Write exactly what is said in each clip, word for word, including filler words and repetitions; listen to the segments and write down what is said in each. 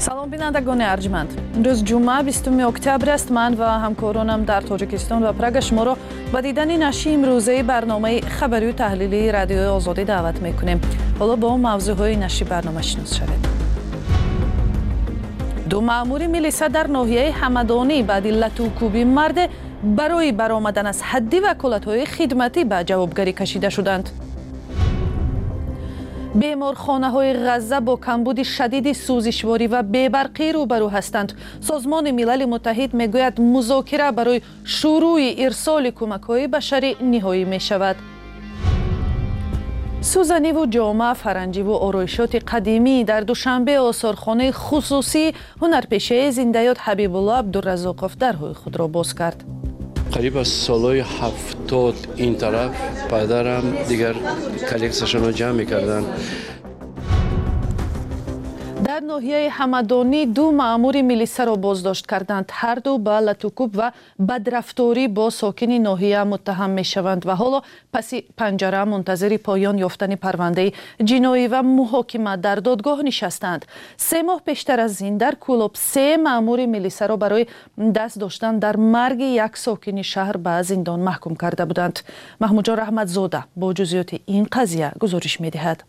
سلام بینندگان ارجمند. امروز جمعه بیستم اکتبر است. من و همکارانم در تاجیکستان و پراگ شما را به دیدن نشر امروزه برنامه خبری و تحلیلی رادیوی آزادی دعوت میکنیم. حالا با موضوعهای نشر برنامه شناس شوید. دو مأمور میلیسا در ناحیه همدانی بعد لطوکوبی مرد برای برآمدن از حدی وکالت‌های خدمتی به جوابگری کشیده شدند. بیمارخانه‌های غزه با کمبود شدید سوزشواری و بی‌برقی روبرو هستند. سازمان ملل متحد میگوید مذاکره برای شروع ارسال کمک‌های بشری نهایی می‌شود. سوزنی و جامه فرنگی و آرایشات قدیمی در دوشنبه آثارخانه خصوصی هنرپیشه زنده‌یاد حبیب الله عبدالرزاقوف درهای خود را باز کرد. قریب از سالهای هفتاد این طرف پدرم دیگر کلکسشون رو جمع می‌کردن. در ناحیه همدانی دو مأمور میلیسا را بازداشت کردند. هر دو به لطوکوب و بدرفتاری با ساکن ناحیه متهم میشوند و حالا پس پنجره منتظر پایان یافتن پرونده جنایی و محاکمه در دادگاه نشستند. سه ماه پیشتر از این در کولوب سه مأمور میلیسا را برای دست داشتن در مرگ یک ساکن شهر به زندان محکوم کرده بودند. محمود جان رحمتزاده با جزئیات این قضیه گزارش می‌دهد.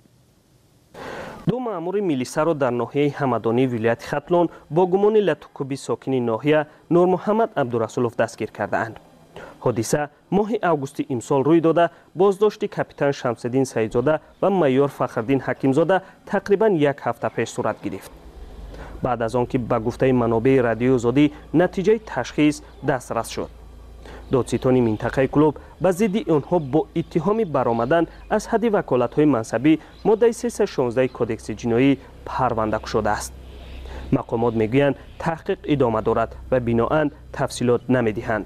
دو مأمور میلیسا را در ناحیه همدانی ولایت ختلون با گمان لطوکوبی ساکن ناحیه نور محمد عبدالرسولوف دستگیر کرده‌اند. حادثه ماه آگوست امسال روی داده. بازداشت کاپیتان شمس‌الدین سعیدزاده و مایور فخرالدین حکیمزاده تقریباً یک هفته پیش صورت گرفت. بعد از آنکه به گفته منابع رادیو آزادی نتیجه تشخیص دسترس شد. دادستان منطقه کلوب به ضد آنها با اتهام برآمدن از حد وکالت‌های منصبی ماده سیصد و شانزده کدکس جنایی پرونده شده است. مقامات میگویند تحقیق ادامه دارد و بنااً تفصیلات نمیدهند.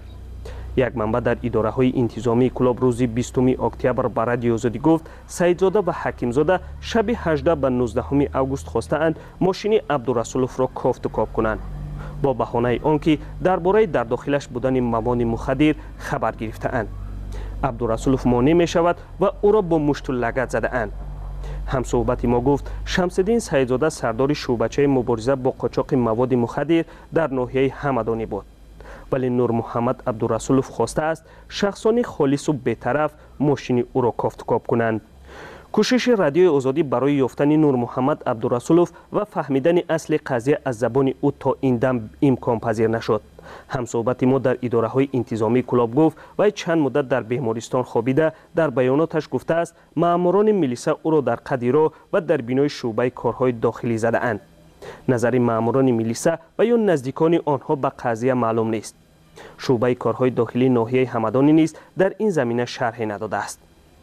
یک منبع در اداره های انتظامی کلوب روز بیستم اکتبر به رادیو آزادی گفت سعیدزاده و حکیمزاده شب هجده به نوزدهم آگوست خواستند ماشین عبدالرسولوف را کافت و کاب کنند با بهانه آنکه درباره در داخلش بودن مواد مخدر خبر گرفته‌اند. عبدالرسولوف مانع می شود و او را با مشت و لگد زده اند. همصحبت ما گفت شمس‌الدین سعیدزاده سردار شعبچه مبارزه با قاچاق مواد مخدر در ناحیه همدانی بود. ولی نور محمد عبدالرسولوف خواسته است شخصان خالص و بی‌طرف ماشین او را کافت و کاب کنند. کوشش رادیو آزادی برای یافتن نور محمد عبدالرسولوف و فهمیدن اصل قضیه از زبان او تا این دم امکان پذیر نشد. همصحبت ما در اداره های انتظامی کلاب گفت و چند مدت در بیمارستان خوابیده. در بیاناتش گفته است مأموران میلیسا او را در قدیرا و در بینای شعبه کارهای داخلی زده اند. نظر مأموران میلیسا و یا نزدیکان آنها به قضیه معلوم نیست. شعبه کارهای داخلی ناحیه همدانی نیز در این زمینه شرحی نداده است.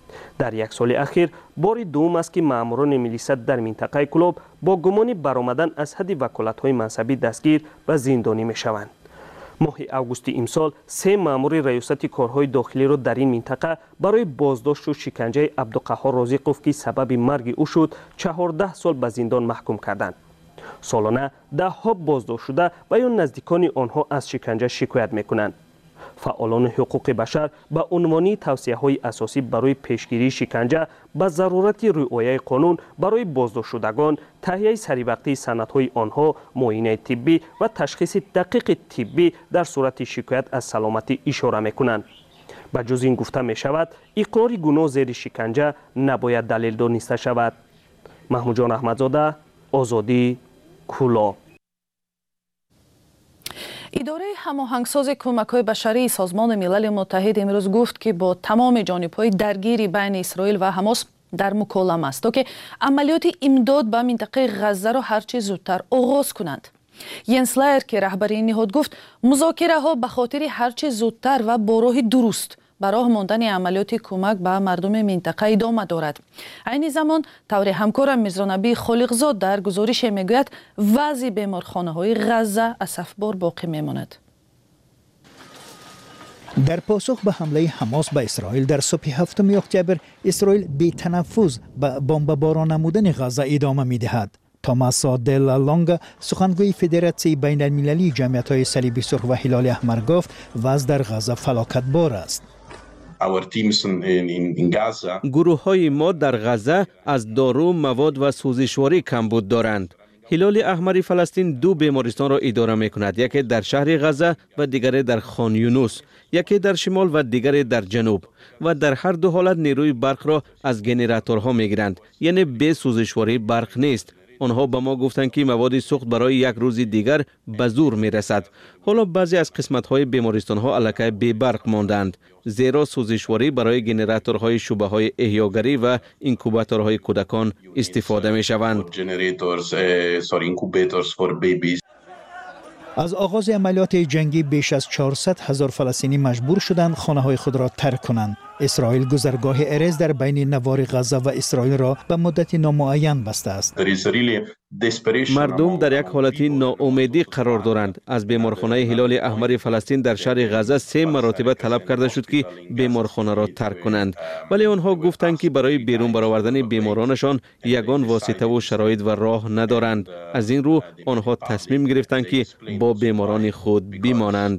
در یک سال اخیر بار دوم است که مأموران میلیسا در منطقه کلوب با گمان برآمدن از حد وکالت‌های منصبی دستگیر و زندانی می‌شوند. ماه آگوست امسال سه مأمور ریاست کارهای داخلی را در این منطقه برای بازداشت و شکنجه عبدالقهار رازقوف که سبب مرگ او شد چهارده سال به زندان محکوم کردند. سالانه ده ها بازداشت شده و یا نزدیکان آنها از شکنجه شکایت می‌کنند. فعالان حقوق بشر به عنوان توصیه‌های اساسی برای پیشگیری شکنجه به ضرورت رعایت قانون برای بازداشت شدگان، تهیه سریع‌وقتی سندهای آنها، معاینه طبی و تشخیص دقیق طبی در صورت شکایت از سلامتی اشاره می‌کنند. به جز این گفته می‌شود اقرار گناه زیر شکنجه نباید دلیل دانسته شود. محمود جان رحمتزاده، آزادی، کلوب. اداره هماهنگساز کمک‌های بشری سازمان ملل متحد امروز گفت که با تمام جانب‌های درگیری بین اسرائیل و حماس در مکالمه است تا که عملیات امداد به منطقه غزه را هرچه زودتر آغاز کنند. ینس لایر که رهبر این نهاد گفت مذاکره ها به خاطر هرچه زودتر و با راه درست به راه ماندن عملیات کمک به مردم منطقه ادامه دارد. عین زمان طور همکارم میرزانبی خالقزاد در گزارش میگوید وضع بیمارخانه‌های غزه اسفبار باقی میماند. در پاسخ به حمله حماس به اسرائیل در صبح هفتم اکتبر اسرائیل بی تنفس به بمباران نمودن غزه ادامه میدهد. توماس دل لانگ سخنگوی فدراسیون بین المللی جمعیت‌های صلیبی سرخ و هلال احمر گفت وضع در غزه فلاکت بار است. گروه های ما در غزه از دارو، مواد و سوزشواری کمبود دارند. هلال احمر فلسطین دو بیمارستان را اداره می کند، یکی در شهر غزه و دیگری در خان یونس، یکی در شمال و دیگری در جنوب و در هر دو حالت نیروی برق را از گنراتورها می گیرند، یعنی به سوزشواری برق نیست. آنها به ما گفتند که مواد سوخت برای یک روز دیگر به زور می رسد. حالا بعضی از قسمت های بیمارستان ها الکی بی برق ماندند، زیرا سوزشواری برای گنراتورهای شبه های احیاگری و اینکوباتورهای کودکان استفاده می شوند. از آغاز عملیات جنگی بیش از چهارصد هزار فلسطینی مجبور شدند خانه های خود را ترک کنند. اسرائیل گذرگاه ارز در بین نوار غزه و اسرائیل را به مدت نامعین بسته است. مردم در یک حالت ناامیدی قرار دارند. از بیمارخانه هلال احمر فلسطین در شهر غزه سه مرتبه طلب کرده شد که بیمارخانه را ترک کنند، ولی آنها گفتند که برای بیرون برآوردن بیمارانشان یگان واسطه و شرایط و راه ندارند. از این رو آنها تصمیم گرفتند که با بیماران خود بمانند.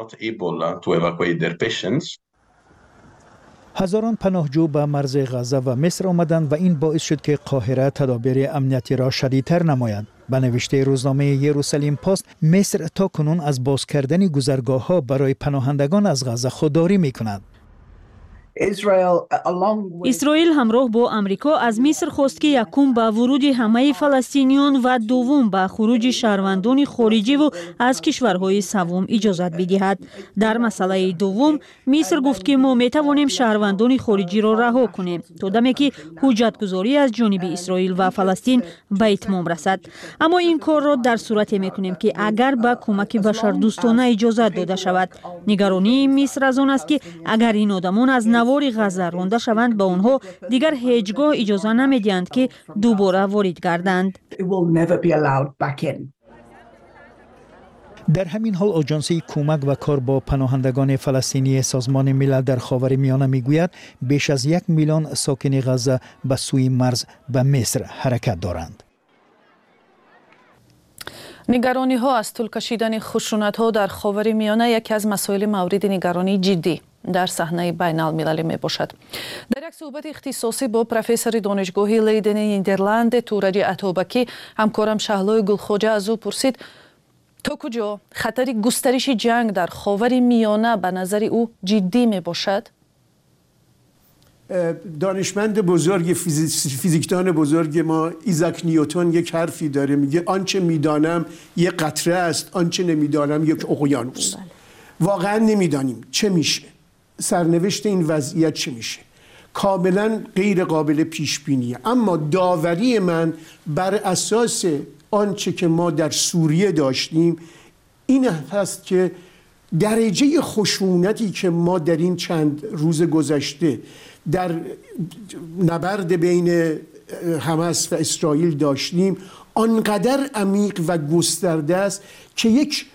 هزاران پناهجو به مرز غزه و مصر آمدند و این باعث شد که قاهره تدابیر امنیتی را شدیدتر نماید. به نوشته روزنامه یروشلیم پست، مصر تا کنون از باز کردن گذرگاه ها برای پناهندگان از غزه خودداری می کند. اسرائیل همراه با امریکا از مصر خواست که یکم به ورود همه فلسطینیان و دوم به خروج شهروندان خارجی و از کشورهای سوم اجازت بدهد. در مسئله دوم مصر گفت که ما می توانیم شهروندان خارجی را رها کنیم تا دمی که حجت گذاری از جانب اسرائیل و فلسطین به اتمام رسد. اما این کار را در صورتی می کنیم که اگر به کمک بشردوستانه اجازت داده شود. نگرانی مصر از آن است که اگر این آدمان از نوار غزه رانده شوند، به آنها دیگر هیچگاه اجازه نمیدهند که دوباره وارد گردند. در همین حال آژانسی کمک و کار با پناهندگان فلسطینی سازمان ملل در خاورمیانه میگوید بیش از یک میلیون ساکن غزه به سوی مرز به مصر حرکت دارند. نگرانی ها از طول کشیدن خشونت ها در خاورمیانه یکی از مسائل مورد نگرانی جدی در صحنه بین المللی می باشد. در یک صحبت اختصاصی با پروفسور دانشگاه لیدن نیدرلند تورج اتابکی، همکارم شهلای گلخوجه از او پرسید تا کجا خطر گسترش جنگ در خاورمیانه به نظر او جدی می باشد؟ دانشمند بزرگ فیزیکدان بزرگ ما ایزاک نیوتن یک حرفی داره، میگه آنچه میدانم یک قطره است، آنچه نمیدانم یک اقیانوس. واقعا نمیدانیم چه میشه، سرنوشت این وضعیت چه میشه، کاملا غیر قابل پیش بینیه. اما داوری من بر اساس آنچه که ما در سوریه داشتیم این هست که درجه خشونتی که ما در این چند روز گذشته در نبرد بین حماس و اسرائیل داشتیم آنقدر عمیق و گسترده است که یک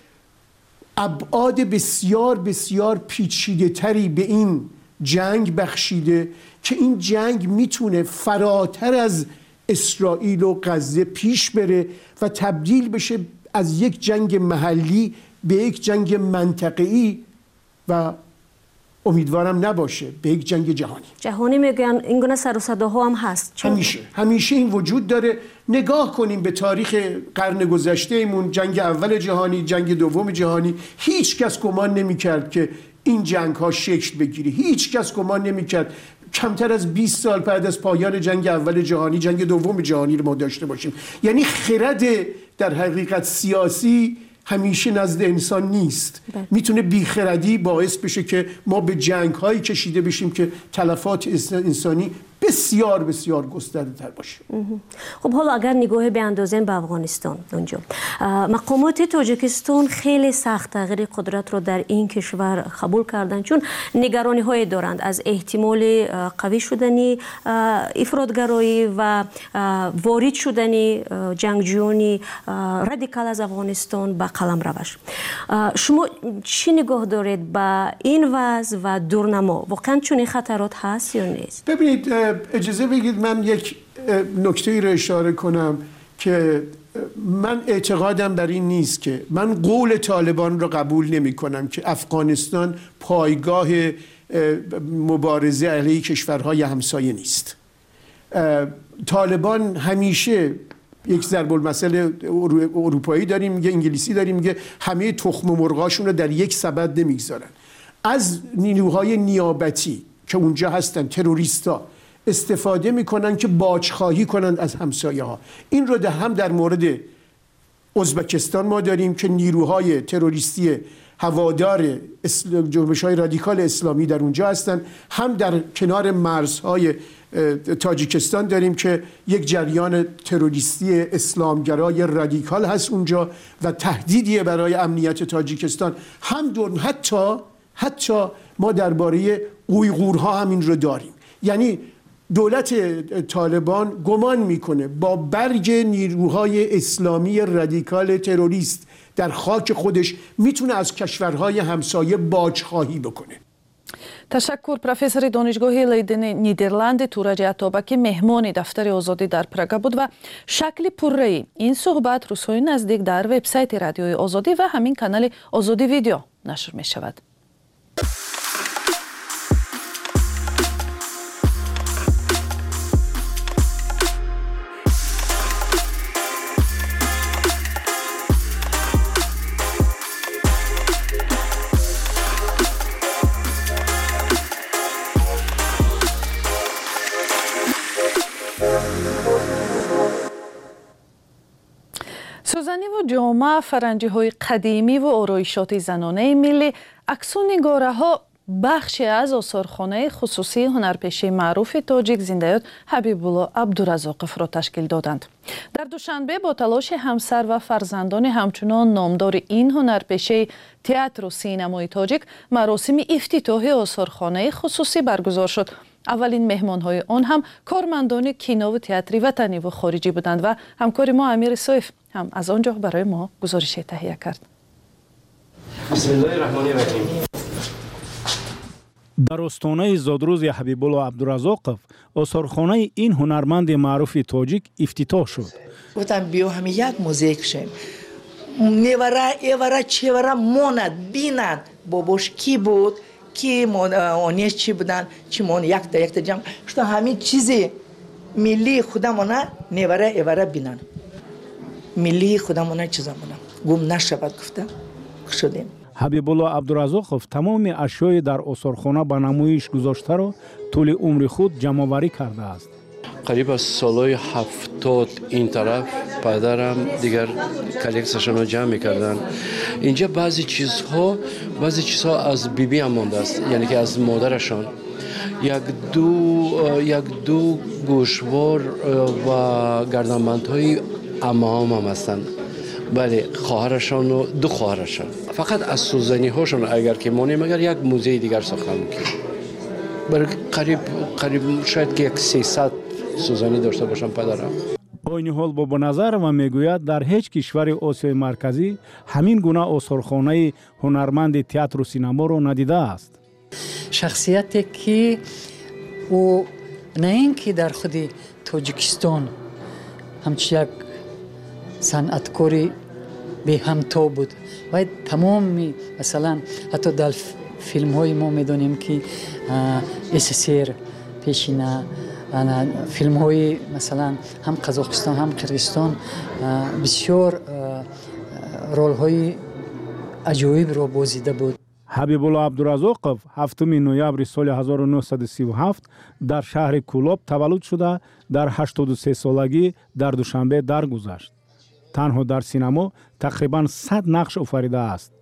ابعاد بسیار بسیار پیچیده تری به این جنگ بخشیده که این جنگ میتونه فراتر از اسرائیل و غزه پیش بره و تبدیل بشه از یک جنگ محلی به یک جنگ منطقه‌ای و امیدوارم نباشه به یک جنگ جهانی. جهانی میگن این گونه سر و صداها هم هست. همیشه همیشه این وجود داره. نگاه کنیم به تاریخ قرن گذشته ایمون، جنگ اول جهانی، جنگ دوم جهانی، هیچ کس گمان نمی‌کرد که این جنگ ها شکل بگیره. هیچ کس گمان نمی‌کرد کمتر از بیست سال بعد از پایان جنگ اول جهانی جنگ دوم جهانی رو ما داشته باشیم. یعنی خرد در حقیقت سیاسی همیشه نزد انسان نیست. میتونه بیخردی باعث بشه که ما به جنگ هایی کشیده بشیم که تلفات انسانی بسیار بسیار گسترده تر باشه. خب حالا اگر نگاه بیاندازیم به افغانستان اونجا، مقامات تاجیکستان خیلی سخت تغییر قدرت رو در این کشور قبول کردن، چون نگرانی های دارند از احتمال قوی شدنی افراطگرایی و وارد شدنی جنگجویان رادیکال از افغانستان به قلم روش. شما چی نگاه دارید به این وضع و دورنما؟ واقعا چون این خطرات هست یا نیست؟ ببینید، اجازه بگید من یک نکته را اشاره کنم که من اعتقادم بر این نیست که من قول طالبان را قبول نمی کنم که افغانستان پایگاه مبارزه علیه کشورهای همسایه نیست. طالبان همیشه یک ضرب المثل اروپایی داریم میگه، انگلیسی داریم میگه، همه تخم مرغاشون رو در یک سبد نمیگذارن. از نیروهای نیابتی که اونجا هستن، تروریستا استفاده میکنن که باجخواهی کنند از همسایه ها. این رو در هم در مورد ازبکستان ما داریم که نیروهای تروریستی هوادار جنبش‌های رادیکال اسلامی در اونجا هستن، هم در کنار مرزهای تاجیکستان داریم که یک جریان تروریستی اسلامگرای رادیکال هست اونجا و تهدیدیه برای امنیت تاجیکستان. هم دور حتی حتی ما درباره اویغورها هم این رو داریم. یعنی دولت طالبان گمان میکنه با برگ نیروهای اسلامی رادیکال تروریست در خاک خودش میتونه از کشورهای همسایه باجخواهی بکنه. تشکر. پروفسور دانشگاه لیدن نیدرلند توراج عطابکی مهمان دفتر آزادی در پراگ بود و شکل پررأی این صحبت روزهای نزدیک در وبسایت رادیوی آزادی و همین کانال آزادی ویدیو نشر می شود. سوزنی و جامعه فرنگی های قدیمی و آرایشات زنانه ملی عکسون نگاره ها بخشی از آثارخانه خصوصی هنرپیشه معروف تاجیک زنده‌یاد حبیب الله عبدالرزاقف را تشکیل دادند. در دوشنبه با تلاش همسر و فرزندان همچنان نامدار این هنرپیشه تئاتر و سینمای تاجیک مراسم افتتاح آثارخانه خصوصی برگزار شد. اولین مهمان‌های آن هم کارمندان کینو و تئاتری وطنی و خارجی بودند و همکار ما امیر سویف هم از آنجا برای ما گزارش تهیه کرد. بسم الله الرحمن الرحیم. در استانه زادروز حبیب الله عبدالرزاقف آثارخانه این هنرمند معروف تاجیک افتتاح شد. گفتم بیا همین یک موزه کشیم. نیوره ایوره چیوره موند بینند باباش کی بود، کی آنیش چی بودن، چی مون یک تا یک تا جمع شد. همین چیزی ملی خودمونه نیوره ایوره بینن، ملی خودمونه چیزمونه گم نشود گفته شدیم. حبیب الله عبدالرزاقف تمام اشیای در آثارخانه به نمایش گذاشته را طول عمر خود جمع‌آوری کرده است. قریب از سالهای هفتاد این طرف پدرم دیگر کلکسشون رو جمع میکردن. اینجا بعضی چیزها بعضی چیزها از بیبی هم مانده است، یعنی که از مادرشان. یک دو یک دو گوشوار و گردنبندهای عمام هم هستند. بله، خواهرشان و دو خواهرشان. فقط از سوزنی هاشون اگر که مانیم اگر یک موزه دیگر ساختن میکنیم. برای قریب قریب شاید که یک سیصد سوزنی داشته باشم پدرم. با این حال با نظر و میگوید در هیچ کشور آسیای مرکزی همین گونه آثارخانه هنرمند تئاتر و سینما را ندیده است. شخصیتی که او نه اینکه در خود تاجیکستان همچی یک صنعتکاری به همتا بود و تمام مثلا حتی در فیلم های ما میدونیم که اسسر پیشینه فیلم های مثلا هم قزاقستان هم قرقیزستان بسیار رول های عجایب را بازیده بود. حبیب الله عبدالرزاقف هفتم نوامبر سال هزار و نهصد و سی و هفت در شهر کولاب تولد شده در هشتاد و سه سالگی در دوشنبه درگذشت. تنها در سینما تقریباً صد نقش آفریده است.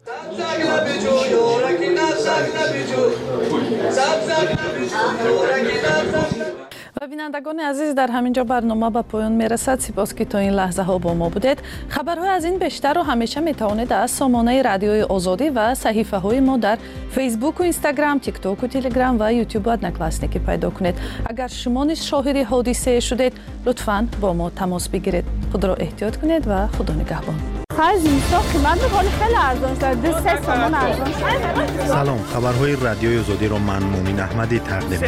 و بینندگان عزیز، در همینجا برنامه به پایان میرسد. سپاس که تا این لحظه ها با ما بودید. خبرهای از این بیشتر رو همیشه میتوانید از سامانه رادیوی آزادی و صحیفه های ما در فیسبوک و اینستاگرام، تیک تاک و تلگرام و یوتیوب ادنکلاسنیکی پیدا کنید. اگر شما نیز شاهد حادثه شدید لطفاً با ما تماس بگیرید. خود را احتیاط کنید و خدا نگهبان. خرج اینستا قیمت می‌کنه خیلی ارزان شده. سه تومان ارزان شده. سلام، خبرهای رادیوی آزادی را من مومین احمدی تقدیم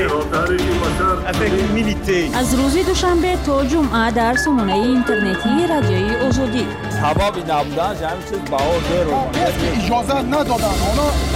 می‌کنم. از روز دوشنبه تا جمعه در سامانه اینترنتی رادیوی آزادی. حبابی نبودن همین چیز باور داره. اجازه ندادن. حالا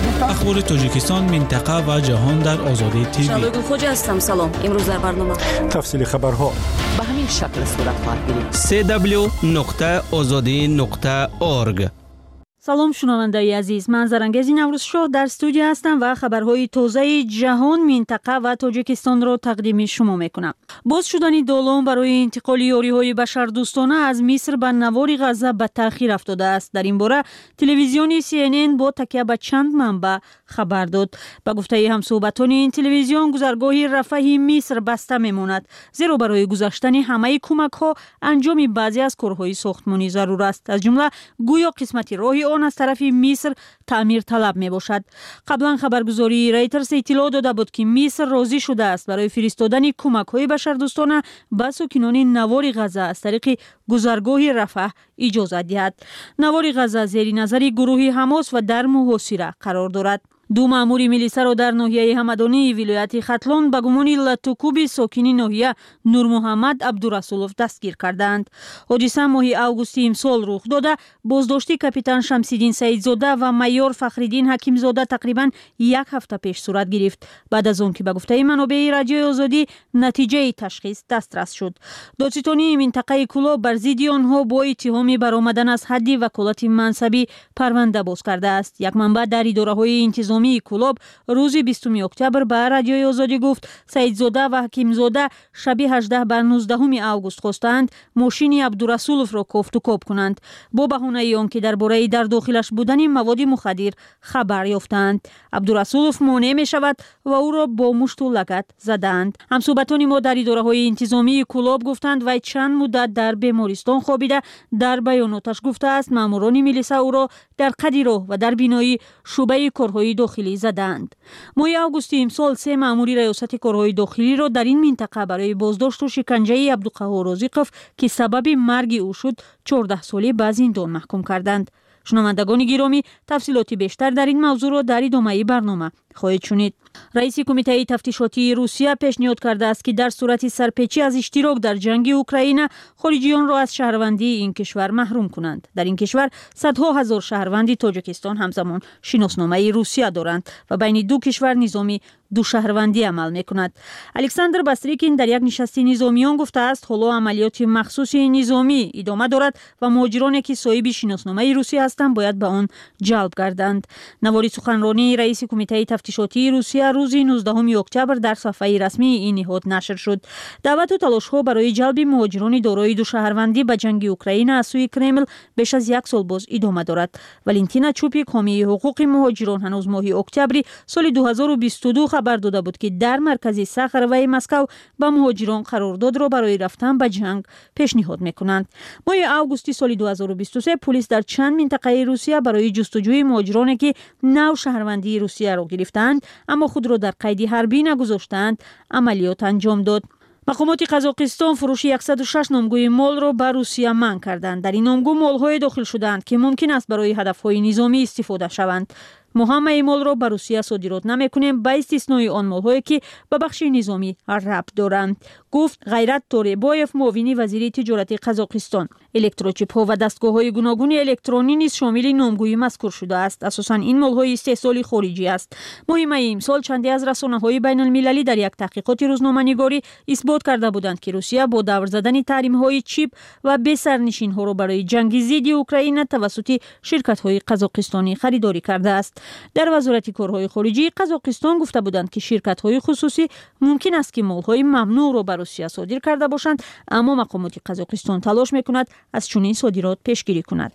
اخبار تاجیکستان، منطقه و جهان در آزادی تیوی. شادو خوج هستم. سلام. امروز در برنامه تفصیل خبرها به همین شکل صورت خواهد گرفت. سه دبلیو نقطه آزادی نقطه اورگ. سلام شنوندگان عزیز، من زرنگز نوروز شاه در استودیو هستم و خبرهای تازه جهان، منطقه و تاجیکستان را تقدیم شما میکنم. باز شدن دالان برای انتقال یاریهای بشردوستانه از مصر به نوار غزه به تأخیر افتاده است. در این باره تلویزیون سی ان ان با تکیه به چند منبع خبر داد. به گفته همصحبتان این تلویزیون، گذرگاه رفح مصر بسته میماند، زیرا برای گذاشتن همه کمک ها انجام بعضی از کارهای ساختمانی ضرور است. از جمله گویا قسمتی راهی آن از طرف مصر تعمیر طلب می باشد. قبلا خبرگزاری رایترز اطلاع داده بود که مصر راضی شده است برای فرستادن کمک های بشردوستانه به ساکنان نوار غزه از طریق گذرگاه رفح اجازه دهد. نوار غزه زیر نظر گروه حماس و در محاصره قرار دارد. دو مأمور میلیسا را در ناحیه همدانی ولایت ختلان به گمان لطوکوب ساکن ناحیه نور محمد عبدالرسولوف دستگیر کردند. حادثه ماه اوگوست امسال رخ داده. بازداشت کاپیتان شمسیدین سعیدزاده و مایور فخریدین حکیمزاده تقریبا یک هفته پیش صورت گرفت، بعد از آن که به گفته منابع رادیوی آزادی نتیجه تشخیص دسترس شد. دادستانی منطقه کلاب بر ضد آنها با اتهام برآمدن از حد وکالت منصبی پرونده باز کرده است. یک منبع در اداره‌های انتظامی کلاب روز بیستم اکتبر به رادیوی آزادی گفت سعیدزاده و حکیمزاده شب هجده بر نوزدهم اوگوست خواستند ماشین عبدالرسولوف را کوفت و کوب کنند با بهانه آنکه درباره در داخلش بودن مواد مخدر خبر یافتند. عبدالرسولوف مانع می شود و او را با مشت و لگد زدند. همصحبتان ما در اداره‌های انتظامی کلاب گفتند وی چند مدت در بیمارستان خوابیده. در بیاناتش گفته است ماموران میلیسا او را در قدیرو و در بینایی شعبه کارهای داخلی زدند. ماه اوگوست امسال سه مأمور ریاست کارهای داخلی را در این منطقه برای بازداشت و شکنجه عبدالقهار رازقوف که سبب مرگ او شد چهارده ساله به زندان محکوم کردند. شنوندگان گرامی، تفصیلات بیشتر در این موضوع را در ادامه برنامه خواهید شنید. رئیس کمیته تفتیشاتی روسیه پیشنهاد کرده است که در صورت سرپیچی از اشتراک در جنگ اوکراین خارجیان را از شهروندی این کشور محروم کنند. در این کشور صدها هزار شهروندی تاجیکستان همزمان شناسنامه روسیه دارند و بین دو کشور نظامی دو شهروندی عمل میکند. الکساندر باستریکین در یک نشست نظامیان گفته است حالا عملیات مخصوص نظامی ادامه دارد و مهاجرانی که صاحب شناسنامه روسیه هستند باید به آن جلب گردند. نواری سخنرانی رئیس کمیته تفتیشاتی روسیه روز نوزدهم اکتبر در صفحه رسمی این نهاد نشر شد. دعوت و تلاش‌ها برای جلب مهاجران دارای دو شهروندی به جنگ اوکراین از سوی کرمل بیش از یک سال باز ادامه دارد. والنتینا چوپیک حامی حقوق مهاجران هنوز ماه اکتبر سال دو هزار و بیست و دو خبر داده بود که در مرکز ساخاروی مسکو به مهاجران قرارداد را برای رفتن به جنگ پیشنهاد میکنند. ماه اوگوست سال دو هزار و بیست و سه پلیس در چند منطقه روسیه برای جستجوی مهاجرانی که نو شهروندی روسیه را گرفتند اما خود را در قید حربی نگذاشتند عملیات انجام داد. مقامات قزاقستان فروش صد و شش نامگوی مال را به روسیه منع کردند. در این نامگو مال‌های داخل شدند که ممکن است برای هدف‌های نظامی استفاده شوند. ما همه مال را به روسیه صادرات نمی‌کنیم به استثنای آن مال‌هایی که به بخش نظامی ربط دارند، گفت غیرت توربایف معاون وزیر تجارت قزاقستان. الکتروچیپ‌ها و دستگاه‌های گوناگون الکترونی نیز شامل نامگویی مذکور شده است. اساساً این مال‌های استحصال خارجی است. ماه امسال چندی از رسانه‌های بین‌المللی در یک تحقیقات روزنامه‌نگاری اثبات کرده بودند که روسیه با دور زدن تحریم‌های چیپ و بی سرنشین‌ها را برای جنگ ضد اوکراین توسط شرکت‌های قزاقستانی خریداری کرده است. در وزارت کارهای خارجی قزاقستان گفته بودند که شرکت‌های خصوصی ممکن است که مال‌های ممنوع را به روسیه صادر کرده باشند، اما مقامات قزاقستان تلاش می‌کند از چنین صادرات پیشگیری کند.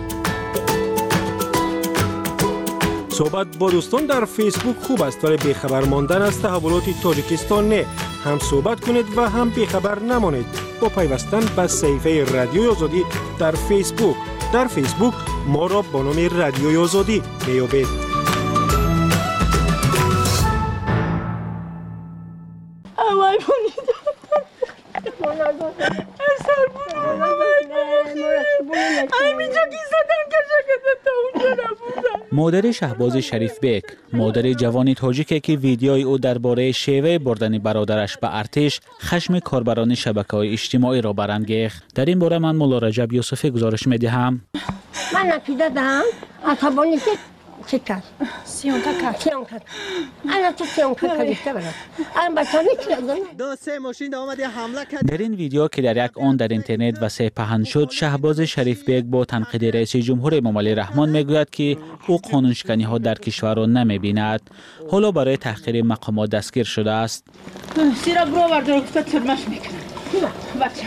صحبت با دوستان در فیسبوک خوب است ولی بیخبر ماندن از تحولات تاجیکستان نه. هم صحبت کنید و هم بیخبر نمانید با پیوستن به صفحه رادیوی آزادی در فیسبوک. در فیسبوک ما را با نام رادیوی آزادی میابید. مادر شهباز شریف بیک، مادر جوان تاجیکی که ویدیوی او درباره شیوه بردن برادرش به ارتش خشم کاربران شبکه‌های اجتماعی را برانگیخت. در این باره من مولا رجب یوسفی گزارش می‌دهم. من نتیجه دهم عصبانی که چیکار سیون تا سیون تا الان تو سیون تا کلیته برات الان بچه‌ها می‌کنن دو سه ماشین اومد حمله کرد. در این ویدیو که در یک آن در اینترنت وسیع پهن شد، شهباز شریف بیگ با تنقید رئیس جمهور ممالی رحمان میگوید که او قانونشکنی ها در کشور را نمی‌بیند. حالا برای تحقیر مقامات دستگیر شده است. سیرا برو بردار که ترمش میکنه بچه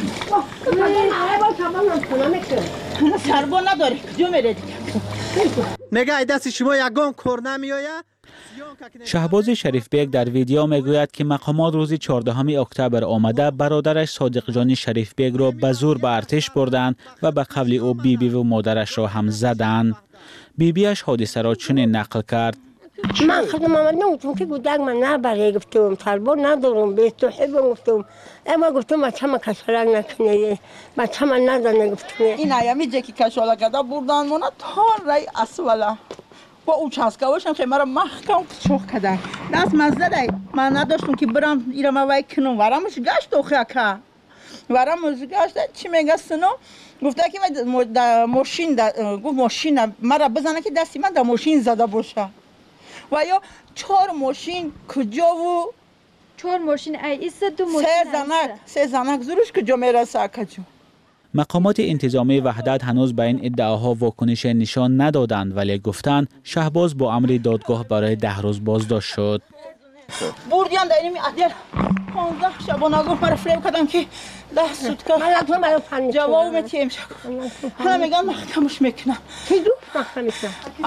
سربا نداری کجا میره دیگه میگه دست شما یگان کور نمیآید. شهباز شریف بیگ در ویدیو میگوید که مقامات روز چهاردهم اکتبر آمده برادرش صادق جان شریف بیگ را به زور به ارتش بردند و به قول او بیبی و مادرش را هم زدند. بیبیش حادثه را چنین نقل کرد: من خودم آمد نگفتم که گودک من نبره گفتم سربار ندارم به تو حبم گفتم اما گفتم بچه من کشالک نکنه بچه من نزنه گفتم این ایامی جه که کشالک کرده بردن منو تا رای اسوله با او چسکاوشم که مرا محکم چوخ کردن دست مزده دی من نداشتم که برم ایرم وای کنم ورمش گشت اوخه که ورمش گشت چی میگه سنو گفته که من ماشین گفت ماشین مرا بزنه که دستی من در ماشین زده باشه و یا چهار ماشین کجا و چهار ماشین ای ایست دو ماشین سه زنک سه زنک زورش کجا میرسه کجا. مقامات انتظامی وحدت هنوز به این ادعاها واکنش نشان ندادند ولی گفتند شهباز با امر دادگاه برای ده روز بازداشت شد. بردیان در اینمی عدل پانزده شبانه گفت مرا فریب کردم که ده سوتکا جواب میتیم شد حالا میگن محکمش میکنم که دو محکمش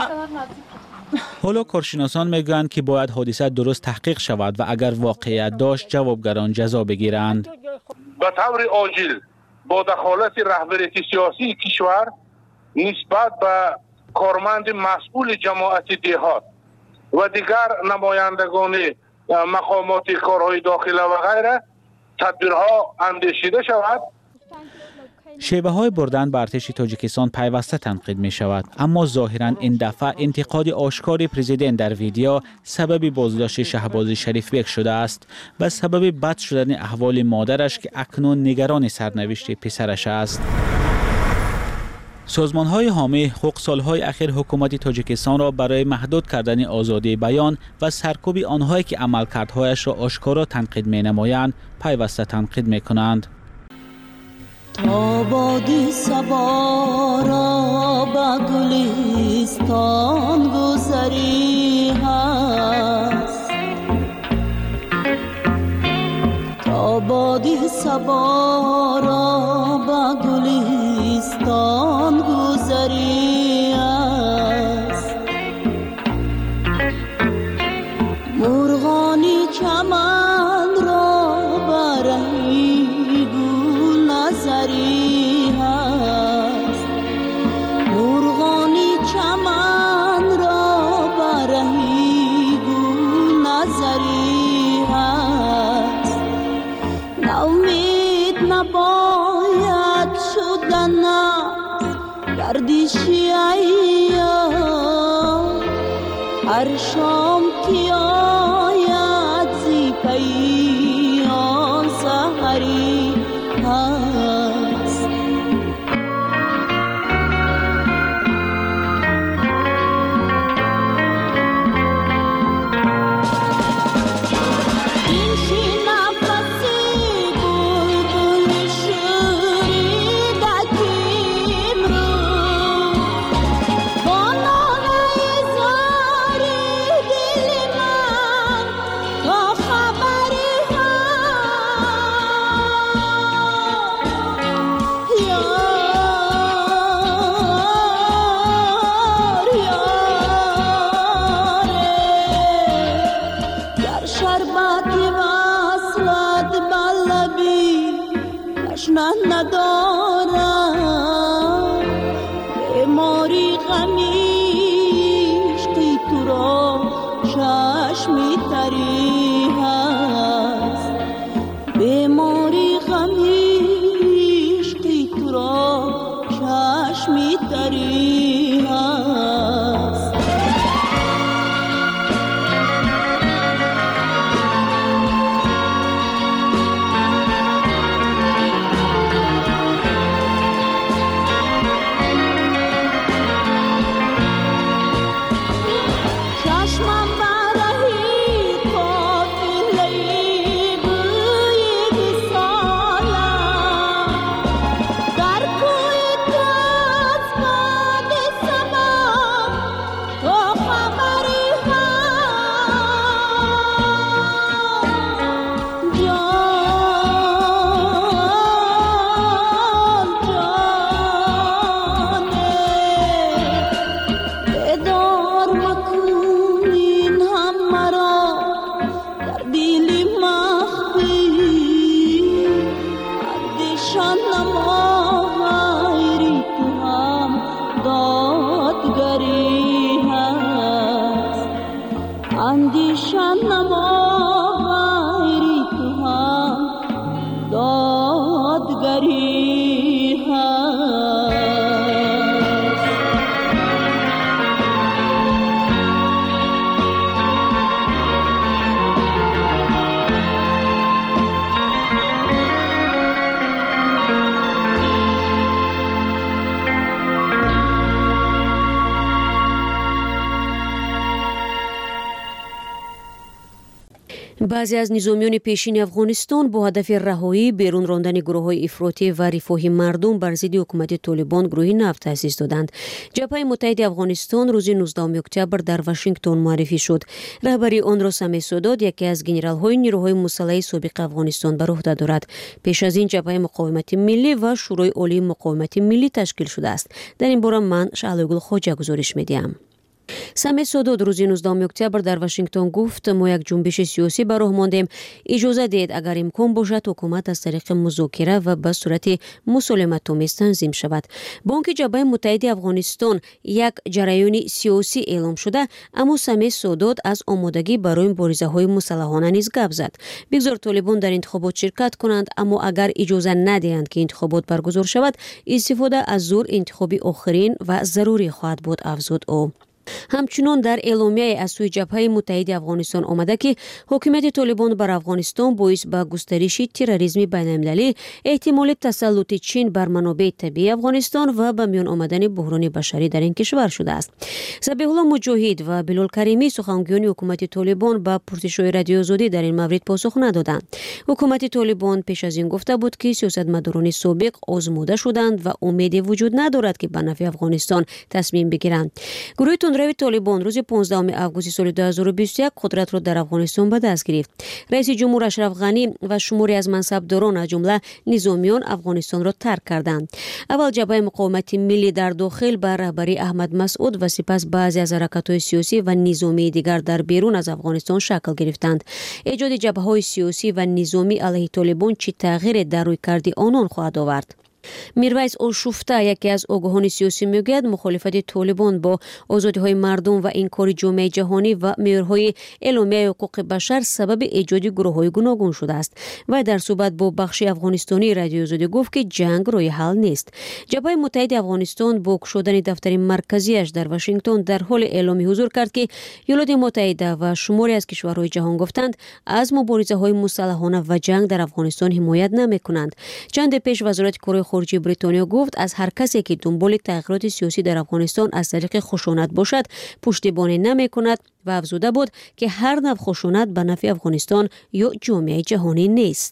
حالا کارشناسان میگویند که باید حادثه درست تحقیق شود و اگر واقعیت داشت جوابگران جزا بگیرند. به طور عاجل با دخالت رهبری سیاسی کشور نسبت به کارمند مسئول جماعت دهات و دیگر نمایندگان مقامات کارهای داخله و غیره تدبیرها اندیشیده شود. شیوه های بردن به ارتش تاجیکستان پیوسته تنقید می شود، اما ظاهرا این دفعه انتقاد آشکار پرزیدنت در ویدیو سبب بازداشت شهباز شریف بیگ شده است و سبب بد شدن احوال مادرش که اکنون نگران سرنوشت پسرش است. سازمان های حامی حقوق سالهای اخیر حکومت تاجیکستان را برای محدود کردن آزادی بیان و سرکوب آنهایی که عملکردهایش را آشکارا تنقید می نمایند پیوسته تنقید می کنند. تا بادی صبا را به گلستان گذری هست تا بادی صبا را به گلستان گذری هست مرغانی چمن را برهی نظری هست مرغانی چمن را برهی گل نظری هست ناامید نباید شدن گردشی ایام هر شام که آید زی پیان سحری هست این شی نفسی بلبل شوریده کیم رو با ناله زاری دل من تا خبری ندارم بیماری غمیش که تو را چشمی تری هست بیماری غمیش که تو را چشمی تری هست روشن نما غیری تو هم دادگری هست. баъзе аз низомиёни пешини афғонистон бо ҳадафи раҳоӣ берун рондани гурӯҳҳои ифротӣ ва рифоҳи мардум бар зидди ҳукумати толибон гурӯҳи нав таъсис доданд. ҷабҳаи муттаҳиди афғонистон рӯзи нуздаҳуми октябр дар Вашингтон муаррифӣ шуд. раҳбари онро Саме Содод, яке аз генералҳои нирӯҳои мусаллаҳи собиқи Афғонистон бар уҳда дорад. пеш аз ин ҷабҳаи муқовимати миллӣ ва шӯрои олии муқовимати миллӣ ташкил шудааст. дар ин бора ман Шаълойгул Хоҷа гузориш медиҳам. Саме Содод рӯзи нуздаҳуми октябр дар Вашингтон гуфт: мо як ҷунбиши сиёсӣ ба роҳ мондем. Иҷоза диҳед агар имкон бошад ҳукумат аз тариқи музокира ва ба сурати мусолиматомез танзим шавад. Бонки ҷабҳаи муттаҳиди Афғонистон як ҷараёни сиёсӣ эълом шуда, аммо Саме Содод аз омодагӣ барои муборизаҳои мусаллаҳона низ гап зад. Бигзор толибон дар интихобот ширкат кунанд, аммо агар иҷоза надиҳанд ки интихобот баргузор шавад, истифода аз зур интихоби охирин ва зарурӣ хоҳад буд, афзуд ӯ. ҳамчунон дар эъломияе аз сӯи ҷабҳаи муттаҳиди Афғонистон омада, ки ҳокимияти Толибон бар Афғонистон боис ба густариши терроризми байналмилалӣ, эҳтимоли тасаллути Чин бар манобеъи табиии Афғонистон ва ба миён омадани буҳрони башарӣ дар ин кишвар шудааст. Забиҳулло Муҷоҳид ва Билол Каримӣ, сухангӯёни ҳукумати Толибон, ба пурсишҳои радиоозодӣ дар ин маврид посух надоданд. ҳукумати Толибон пеш аз ин гуфта буд, ки сиёсатмадорони собиқ озмуда шуданд ва умеде вуҷуд надорад, ки ба нафъи Афғонистон тасмим бигиранд. Гурӯҳи тунрави Толибон рӯзи понздаҳуми августи соли ду ҳазору бисту як қудратро дар Афғонистон ба даст гирифт. раиси ҷумҳур Ашраф Ғанӣ ва шуморе аз мансабдорон, аз ҷумла низомиён, Афғонистонро тарк карданд. аввал ҷабҳаи муқовимати миллӣ дар дохил ба раҳбарии Аҳмад Масъуд ва сипас баъзе аз ҳаракатҳои сиёсӣ ва низомии дигар дар берун аз Афғонистон шакл гирифтанд. эҷоди ҷабҳаҳои сиёсӣ ва низомӣ алайҳи Толибон чӣ тағйире дар рӯйкарди онон хоҳад овард? Мирвайс Ошуфта, яке аз огоҳони сиёсӣ, мегӯяд мухолифати Толибон бо озодиҳои мардум ва инкори ҷомеаи ҷаҳонӣ ва меъёрҳои эъломияи ҳуқуқи башар сабаби эҷоди гурӯҳҳои гуногун шудааст. Вай дар суҳбат бо бахши афғонистонии радиоозодӣ гуфт, ки ҷанг роҳи ҳал нест. ҷабҳаи муттаҳиди Афғонистон бо кушодани дафтари марказияш дар Вашингтон дар ҳоли эъломи ҳузур кард, ки Иёлоти Муттаҳида ва шуморе аз кишварҳои ҷаҳон гуфтанд, аз муборизаҳои мусаллаҳона ва ҷанг дар Афғонистон ҳимоят намекунанд. чанде пеш вазорати кори хориҷии Бритониё гуфт, аз ҳар касе ки дунболи тағйироти сиёсӣ дар Афғонистон аз тариқи хушонат бошад, пуштибонӣ намекунад ва афзуда буд, ки ҳар нав хушонат ба нафъи Афғонистон ё ҷомеаи ҷаҳонӣ нест.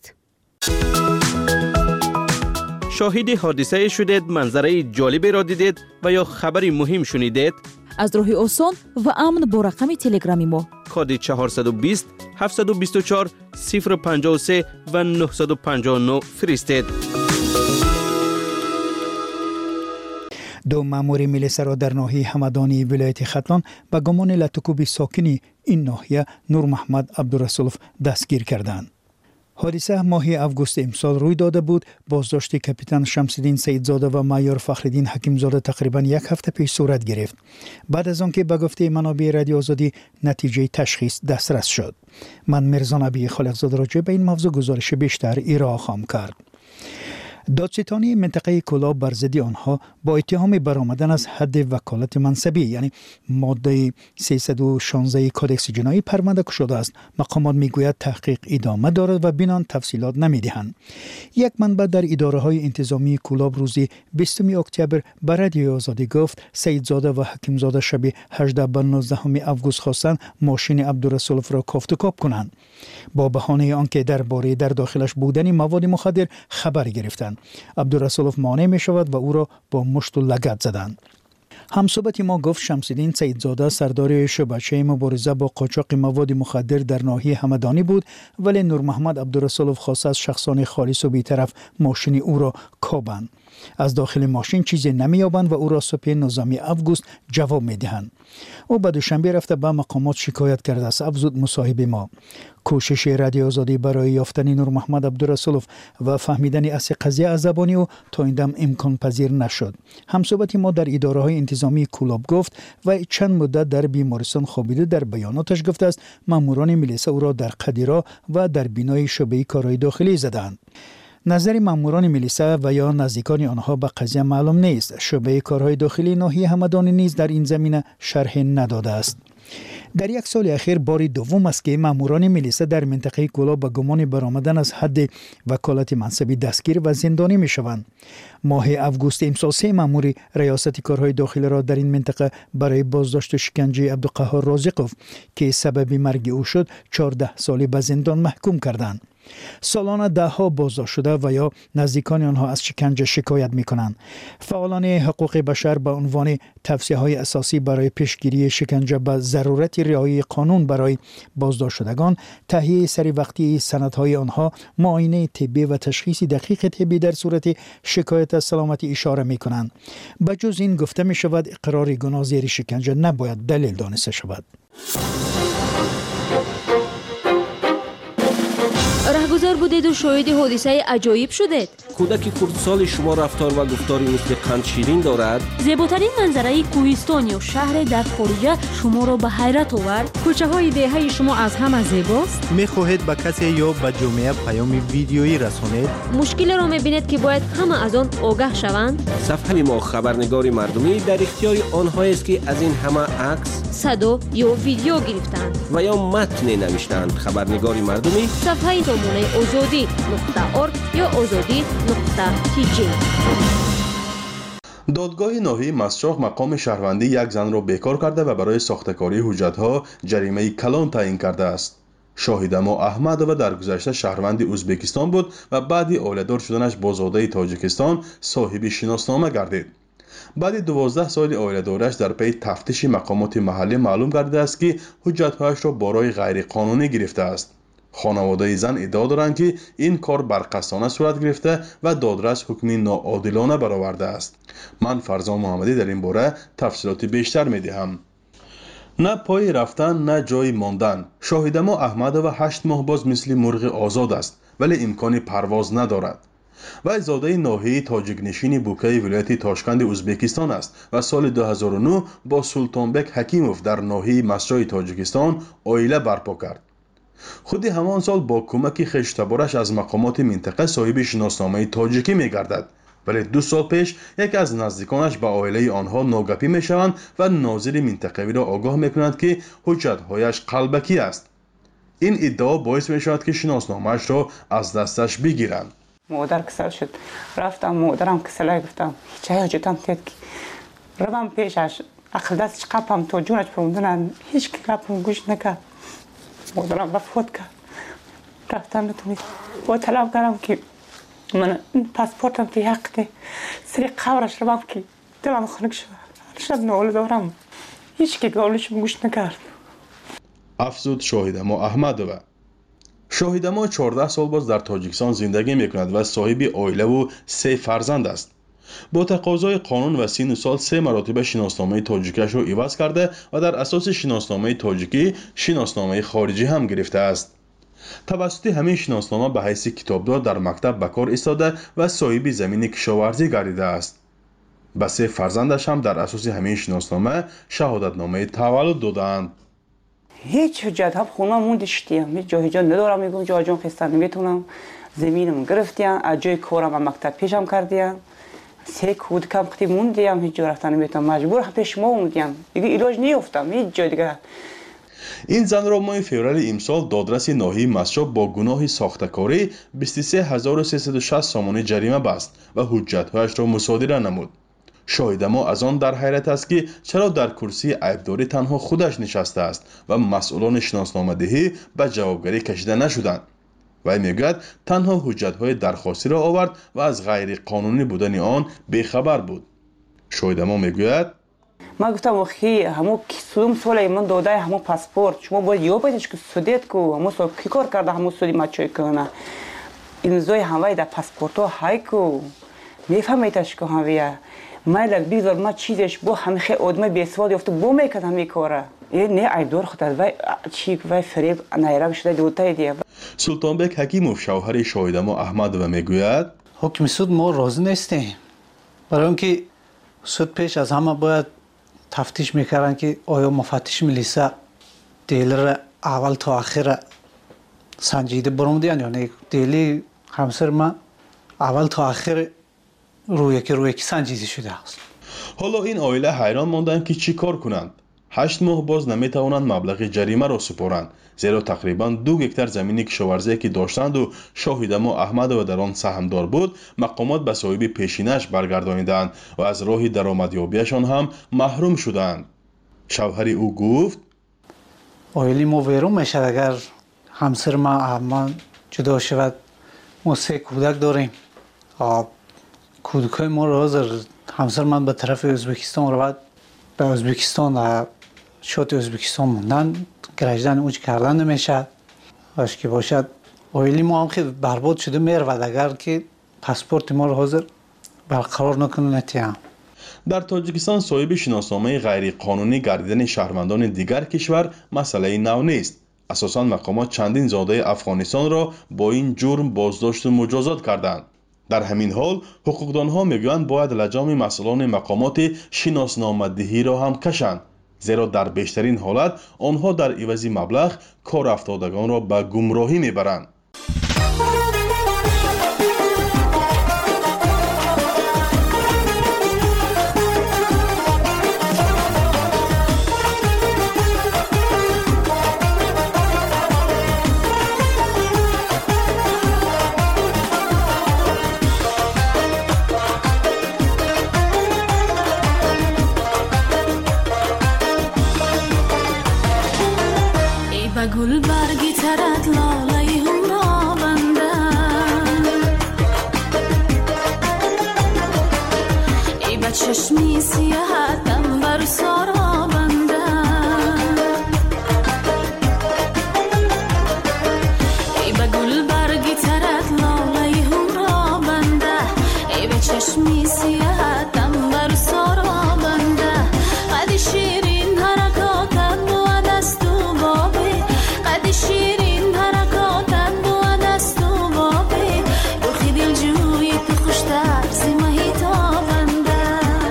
шоҳиди ҳодисае шудед, манзараи ҷолиберо дидед ва ё хабари муҳим шунидед? аз роҳи осон ва амн бо рақами телеграми мо коди чаҳорсаду бист ҳафтсаду бисту чор сифр панҷоҳу се ва нуҳсаду панҷоҳу нӯ фиристед. دو مامور ملیسا در ناحیه همدانی ولایت ختلان به گمان لطکوبی ساکنی این ناحیه نور محمد عبدالرسولف دستگیر کردند. حادثه ماه اوگوست امسال روی داده بود. بازداشت کاپیتان شمس‌الدین سیدزاده و مایور فخرالدین حکیمزاده تقریبا یک هفته پیش صورت گرفت. بعد از آنکه به گفته منابع رادیو آزادی نتیجه تشخیص دسترس شد. من میرزا نبی خالقزاده راجع به این موضوع گزارش بیشتر ارائه خواهم کرد. دادستانی منطقه کلاب بر ضد آنها با اتهام برآمدن از حد وکالت منصبی یعنی ماده سیصد و شانزده کدکس جنایی پرونده گشوده است. مقامات میگوید تحقیق ادامه دارد و بنان تفصیلات نمیدهند. یک منبع در اداره های انتظامی کلاب روزی بیستم اکتبر به رادیو آزادی گفت سیدزاده و حکیمزاده شب هجده به نوزدهم اوگوست خواستند ماشین عبدالرسولف را کافت و کاب کنند با بهانه آنکه درباره در داخلش بودن مواد مخدر خبر گرفتند. عبدالرسولف مانع می شود و او را با مشت و لگد زدند. همصحبت ما گفت شمس‌الدین سیدزاده سردار شبکه مبارزه با قاچاق مواد مخدر در ناحیه همدانی بود، ولی نور محمد عبدالرسولف خواست از شخصان خالص و بی‌طرف ماشین او را کابند. از داخل ماشین چیزی نمی‌یابند و او را صبح نوزدهم آگوست جواب می‌دهند. او به دوشنبه رفته به مقامات شکایت کرده است. افزود مصاحب ما. کوشش رادیو آزادی برای یافتن نور محمد عبدالرسولوف و فهمیدن اصل قضیه از زبان او تا این دم امکان پذیر نشد. همصحبت ما در اداره های انتظامی کولاب گفت و چند مدت در بیمارستان خوابیده. در بیاناتش گفته است ماموران ملیسا او را در قدیرا و در بینای شعبه کارهای داخلی زدند. نظر ماموران ملیسا و یا نزدیکان آنها به قضیه معلوم نیست. شعبه کارهای داخلی ناحیه همدان نیز در این زمینه شرح نداده است. در یک سال اخیر بار دوم است که ماموران ملیسا در منطقه کولاب به گمان برآمدن از حد وکالت منصبی دستگیر و زندانی می شوند. ماه آگوست امسال سه مامور ریاست کارهای داخلی را در این منطقه برای بازداشت و شکنجه عبدالقهار رازقوف که سبب مرگ او شد چهارده سالی به زندان محکوم کردند. سالانه ده ها بازداشت شده و یا نزدیکان آنها از شکنجه شکایت می کنند. فعالان حقوق بشر به عنوان توصیه های اساسی برای پیشگیری شکنجه به ضرورت رعایت قانون برای بازداشت شدگان، تهیه سری وقتی سندهای آنها، معاینه طبی و تشخیص دقیق طبی در صورت شکایت از سلامتی اشاره می کنند. بجز این گفته می شود اقرار گناه زیر شکنجه نباید دلیل دانسته شود. رهگذر بودید و شاهد حادثه عجایب شدید. کودک خردسال شما رفتار و گفتاری مثل قند شیرین دارد. زیباترین منظره کوهستان یا شهر در خارجه شما را به حیرت آورد. کوچه های دهه شما از همه زیباست. میخواهید به کسی یا به جامعه پیام ویدیویی رسانید؟ مشکل را میبینید که باید همه از آن آگاه شوند. صفحه ما خبرنگار مردمی در اختیار آنها است که از این همه عکس، صدا یا ویدیو گرفتند و یا متن نوشتند. خبرنگار مردمی صفحه سامانه آزادی نقطه ارگ یا آزادی نقطه تی جی. دادگاه ناحیه مسجاق مقام شهروندی یک زن را بیکار کرده و برای ساختکاری حجت‌ها جریمه کلان تعیین کرده است. شاهدما احمد و در گذشته شهروند ازبکستان بود و بعد اولیدار شدنش با زاده تاجیکستان صاحب شناسنامه گردید. بعد دوازده سال اولیدارش در پی تفتیش مقامات محلی معلوم گردیده است که حجت‌هایش را برای غیر قانونی گرفته است. خانواده زن ادعا دارند که این کار برقصانه صورت گرفته و دادرس حکمی ناعادلانه برآورده است. من فرزان محمدی در این باره تفصیلات بیشتر می دهم. نه پای رفتن نه جای ماندن. شاهدما احمد و هشت ماه باز مثل مرغ آزاد است ولی امکان پرواز ندارد. وی زاده ناحیه تاجیک نشین بوکه ولایت تاشکند ازبکستان است و سال دو هزار و نه با سلطانبک حکیموف در ناحیه مسجد تاجیکستان عائله برپا کرد. خود همان سال با کمک خشتبارش از مقامات منطقه صاحب شناسنامه تاجیکی می گردد. ولی دو سال پیش یک از نزدیکانش به عائله آنها ناگپی می شوند و ناظر منطقوی را آگاه می کنند که حجت‌هایش قلبکی است. این ادعا باعث می شود که شناسنامه‌اش را از دستش بگیرند. مادر کسل شد. رفتم مادرم کسله گفتم هیچ حجتم تید که روم پیشش عقل دست قپم تا جونش پروندنن هیچ که قپم گوش نکرد. مادرم وفات کرد. رفتم نتونید با طلب کردم که من پاسپورتم که حق ده سری قبرش رو که دلم خنک شد. شب ناله دارم هیچ که گالش گوش نکرد. افزود شاهدما احمدوه. شاهدما چهارده سال باز در تاجیکستان زندگی میکند و صاحب عائله و سه فرزند است. با تقاضای قانون و سی سال سه مراتب شناسنامه تاجیکش را عوض کرده و در اساس شناسنامه تاجیکی شناسنامه خارجی هم گرفته است. توسط همین شناسنامه به حیث کتابدار در مکتب به کار ایستاده و صاحب زمین کشاورزی گردیده است. به سه فرزندش هم در اساس همین شناسنامه شهادتنامه تولد دادند. هیچ حجت هم خونه موندشتیم. هیچ جای جا ندارم. میگم جای جان خستن نمیتونم. زمینم گرفتیم. از جای کارم مکتب پیشم کردیم. سه کودکم وقتی موندیم هیچ جا رفتن نمیتونم. مجبور هم پیش ما موندیم. دیگه علاج نیافتم. هیچ جای دیگه. این زن را ماه فوریه امسال دادرس ناحیه مسجد با گناه ساختکاری بیست و سه هزار و سیصد و شصت سامانه جریمه بست و حجت‌هایش را مصادره نمود. شاهدما از آن در حیرت است که چرا در کرسی عیبداری تنها خودش نشسته است و مسئولان شناسنامه دهی به جوابگری کشیده نشدند. وی میگوید تنها حجت‌های درخواستی را آورد و از غیر قانونی بودن آن بیخبر بود. شاهدما میگوید ما گفتم اخی همو کدوم سال من داده همو پاسپورت شما باید یا بدیش که سودیت کو همو سال کی کار کرده همو سودی ما چای کنه امضای همه در پاسپورت ها های کو میفهمیدش که هاویه مایل بیزار ما چیزش بو همه خیلی آدم بیسواد یافت بو میکرد همه کاره این نه ایدور خود وای چی وای فریب نایرام شده دوتای دیگه. سلطانبک حکیموف شوهر شاهدامو احمدووا میگوید حکم سود ما راضی نیستیم، برای اینکه سود پیش از همه باید تفتیش میکردن که آیا مفتش ملیسا دیلر اول تا آخر سنجیده برامدین یا نه. دیلی همسر ما اول تا آخر روی که روی که سنجیده شده است. حالا این عائله حیران ماندند که چی کار کنند. هشت ماه باز نمیتوانند مبلغ جریمه را سپارند، زیرا تقریبا دو گکتر زمینی کشاورزی که داشتند و شاهدامو احمدووا در آن سهمدار بود مقامات به صاحب پیشینش برگردانیدند و از راه درآمدیابیشان هم محروم شدند. شوهر او گفت عائله ما ویران میشد اگر همسر ما احمد جدا شود. ما سه کودک داریم. کودکای ما را حاضر همسر من به طرف ازبکستان رود، به ازبکستان شد ازبکستان موندن، گرجدن اوج کردن نمیشه. باش که باشد عائله ما هم خیلی برباد شده میرود اگر که پاسپورت ما را حاضر برقرار نکنه نتیم. در تاجیکستان صاحب شناسنامه غیر قانونی گردیدن شهروندان دیگر کشور مسئله نو نیست. اساساً مقامات چندین زاده افغانستان را با این جرم بازداشت و مجازات کردند. در همین حال حقوقدانها میگویند باید لجام مسئولان مقامات شناسنامه‌دهی را هم کشند، زیرا در بیشترین حالت آنها در عوض مبلغ کار افتادگان را به گمراهی میبرند. گل برگی ترد لاله هم را بنده ای با چشمی سیاحتم بر سارا بنده ای با گل برگی ترد لاله هم را بنده ای با چشمی سیاحتم بر سارا بنده قد شیرین حرکاتت بود است و بابی قد شیرین حرکاتت بود است و بابی روخی دل جوی تو خوشتر زی ماهی تابنده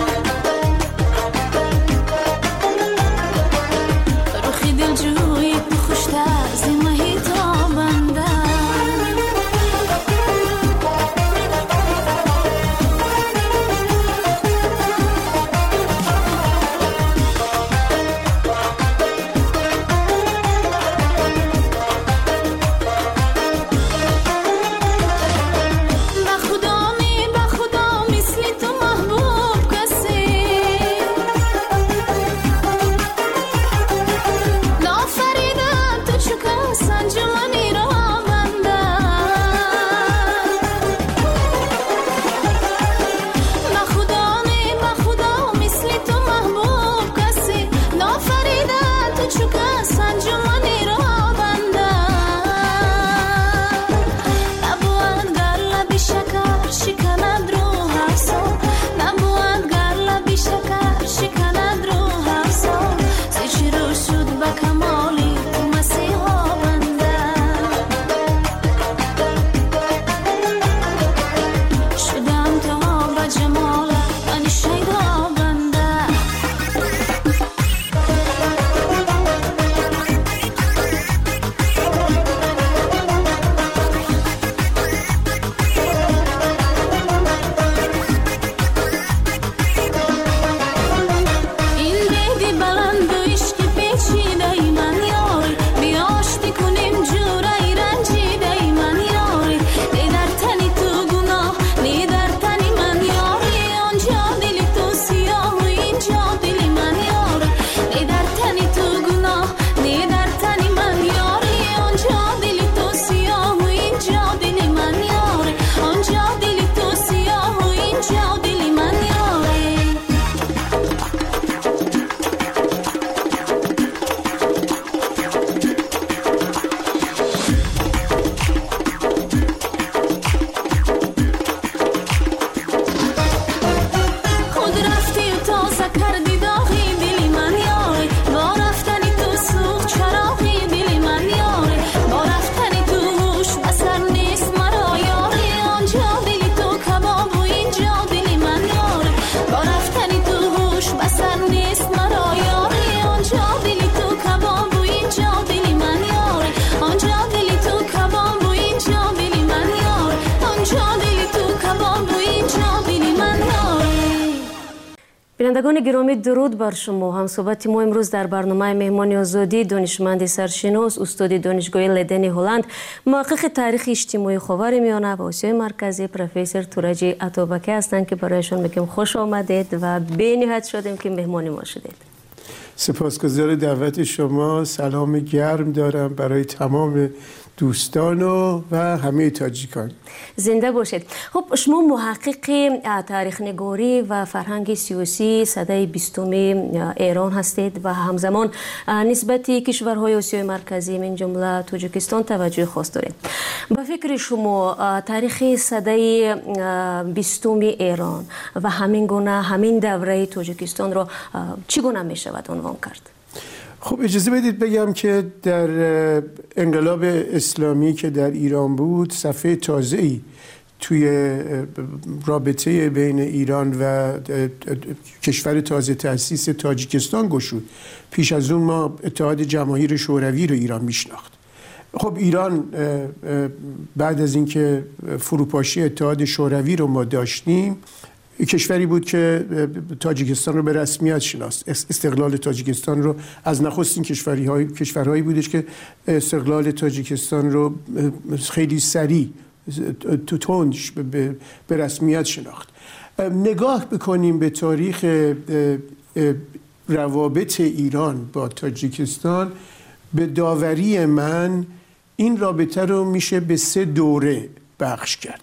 روخی دل جوی تو خوشتر زی ماهی تابنده کمالی تو مسیحا بنده بینندگان گرامی درود بر شما. هم صحبت ما امروز در برنامه مهمان آزادی دانشمند سرشناس استاد دانشگاه لدن هلند محقق تاریخ اجتماعی خاورمیانه و آسیای مرکزی پروفسور تورجی عطابکی هستند که برایشان میگم خوش آمدید و به نهایت شدیم که مهمان ما شدید. سپاسگزار دعوت شما. سلام گرم دارم برای تمام دوستان و, و همه تاجیکان. زنده باشید. خب شما محقق تاریخ نگاری و فرهنگ سیاسی سده بیستم ایران هستید و همزمان نسبت کشورهای آسیای مرکزی من جمله تاجیکستان توجه خاص دارید. با فکر شما تاریخ سده بیستم ایران و همین گونه همین دوره تاجیکستان را چگونه می شود عنوان کرد؟ خب اجازه بدید بگم که در انقلاب اسلامی که در ایران بود صفحه تازه‌ای توی رابطه بین ایران و کشور تازه تأسیس تاجیکستان گشود. پیش از اون ما اتحاد جماهیر شوروی رو ایران میشناخت. خب ایران بعد از اینکه فروپاشی اتحاد شوروی رو ما داشتیم کشوری بود که تاجیکستان رو به رسمیت شناست. استقلال تاجیکستان رو از نخستین کشوری های کشورهایی بودش که استقلال تاجیکستان رو خیلی سریع تو تندش به رسمیت شناخت. نگاه بکنیم به تاریخ روابط ایران با تاجیکستان، به داوری من این رابطه رو میشه به سه دوره بخش کرد.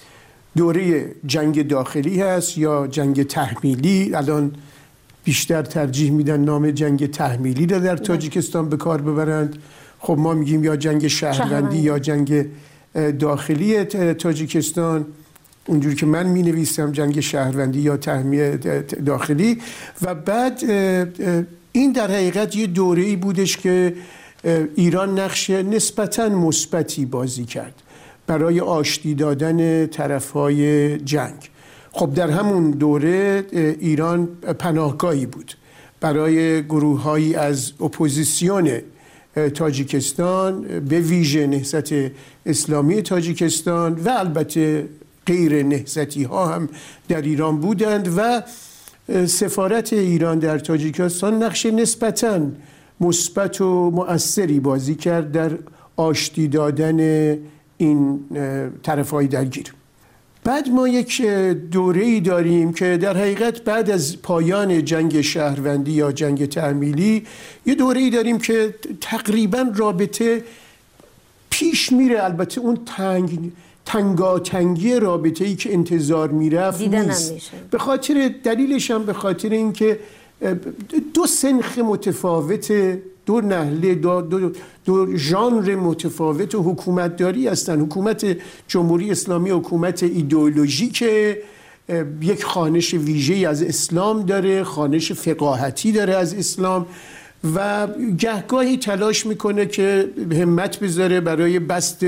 دوره جنگ داخلی هست یا جنگ تحمیلی. الان بیشتر ترجیح میدن نام جنگ تحمیلی رو در تاجیکستان به کار ببرند. خب ما میگیم یا جنگ شهروندی یا جنگ داخلی تاجیکستان، اونجوری که من می نویسم جنگ شهروندی یا تحمیل داخلی. و بعد این در حقیقت یه دوره‌ای بودش که ایران نقش نسبتاً مثبتی بازی کرد برای آشتی دادن طرف‌های جنگ. خب در همون دوره ایران پناهگاهی بود برای گروه‌هایی از اپوزیسیون تاجیکستان، به ویژه نهضت اسلامی تاجیکستان و البته غیر نهضتی ها هم در ایران بودند و سفارت ایران در تاجیکستان نقش نسبتاً مثبت و مؤثری بازی کرد در آشتی دادن این طرف‌های درگیر. بعد ما یک دوره‌ای داریم که در حقیقت بعد از پایان جنگ شهروندی یا جنگ تحمیلی یه دوره‌ای داریم که تقریباً رابطه پیش میره. البته اون تنگ تنگاتنگی رابطه‌ای که انتظار میرفت نیست. به خاطر دلیلش هم به خاطر اینکه دو سنخ متفاوت، دو نهله، دو, دو, دو ژانر متفاوت و حکومتداری هستن. حکومت جمهوری اسلامی حکومت ایدئولوژیک، یک خوانش ویژه‌ای از اسلام داره، خوانش فقاهتی داره از اسلام و گهگاهی تلاش میکنه که همت بذاره برای بست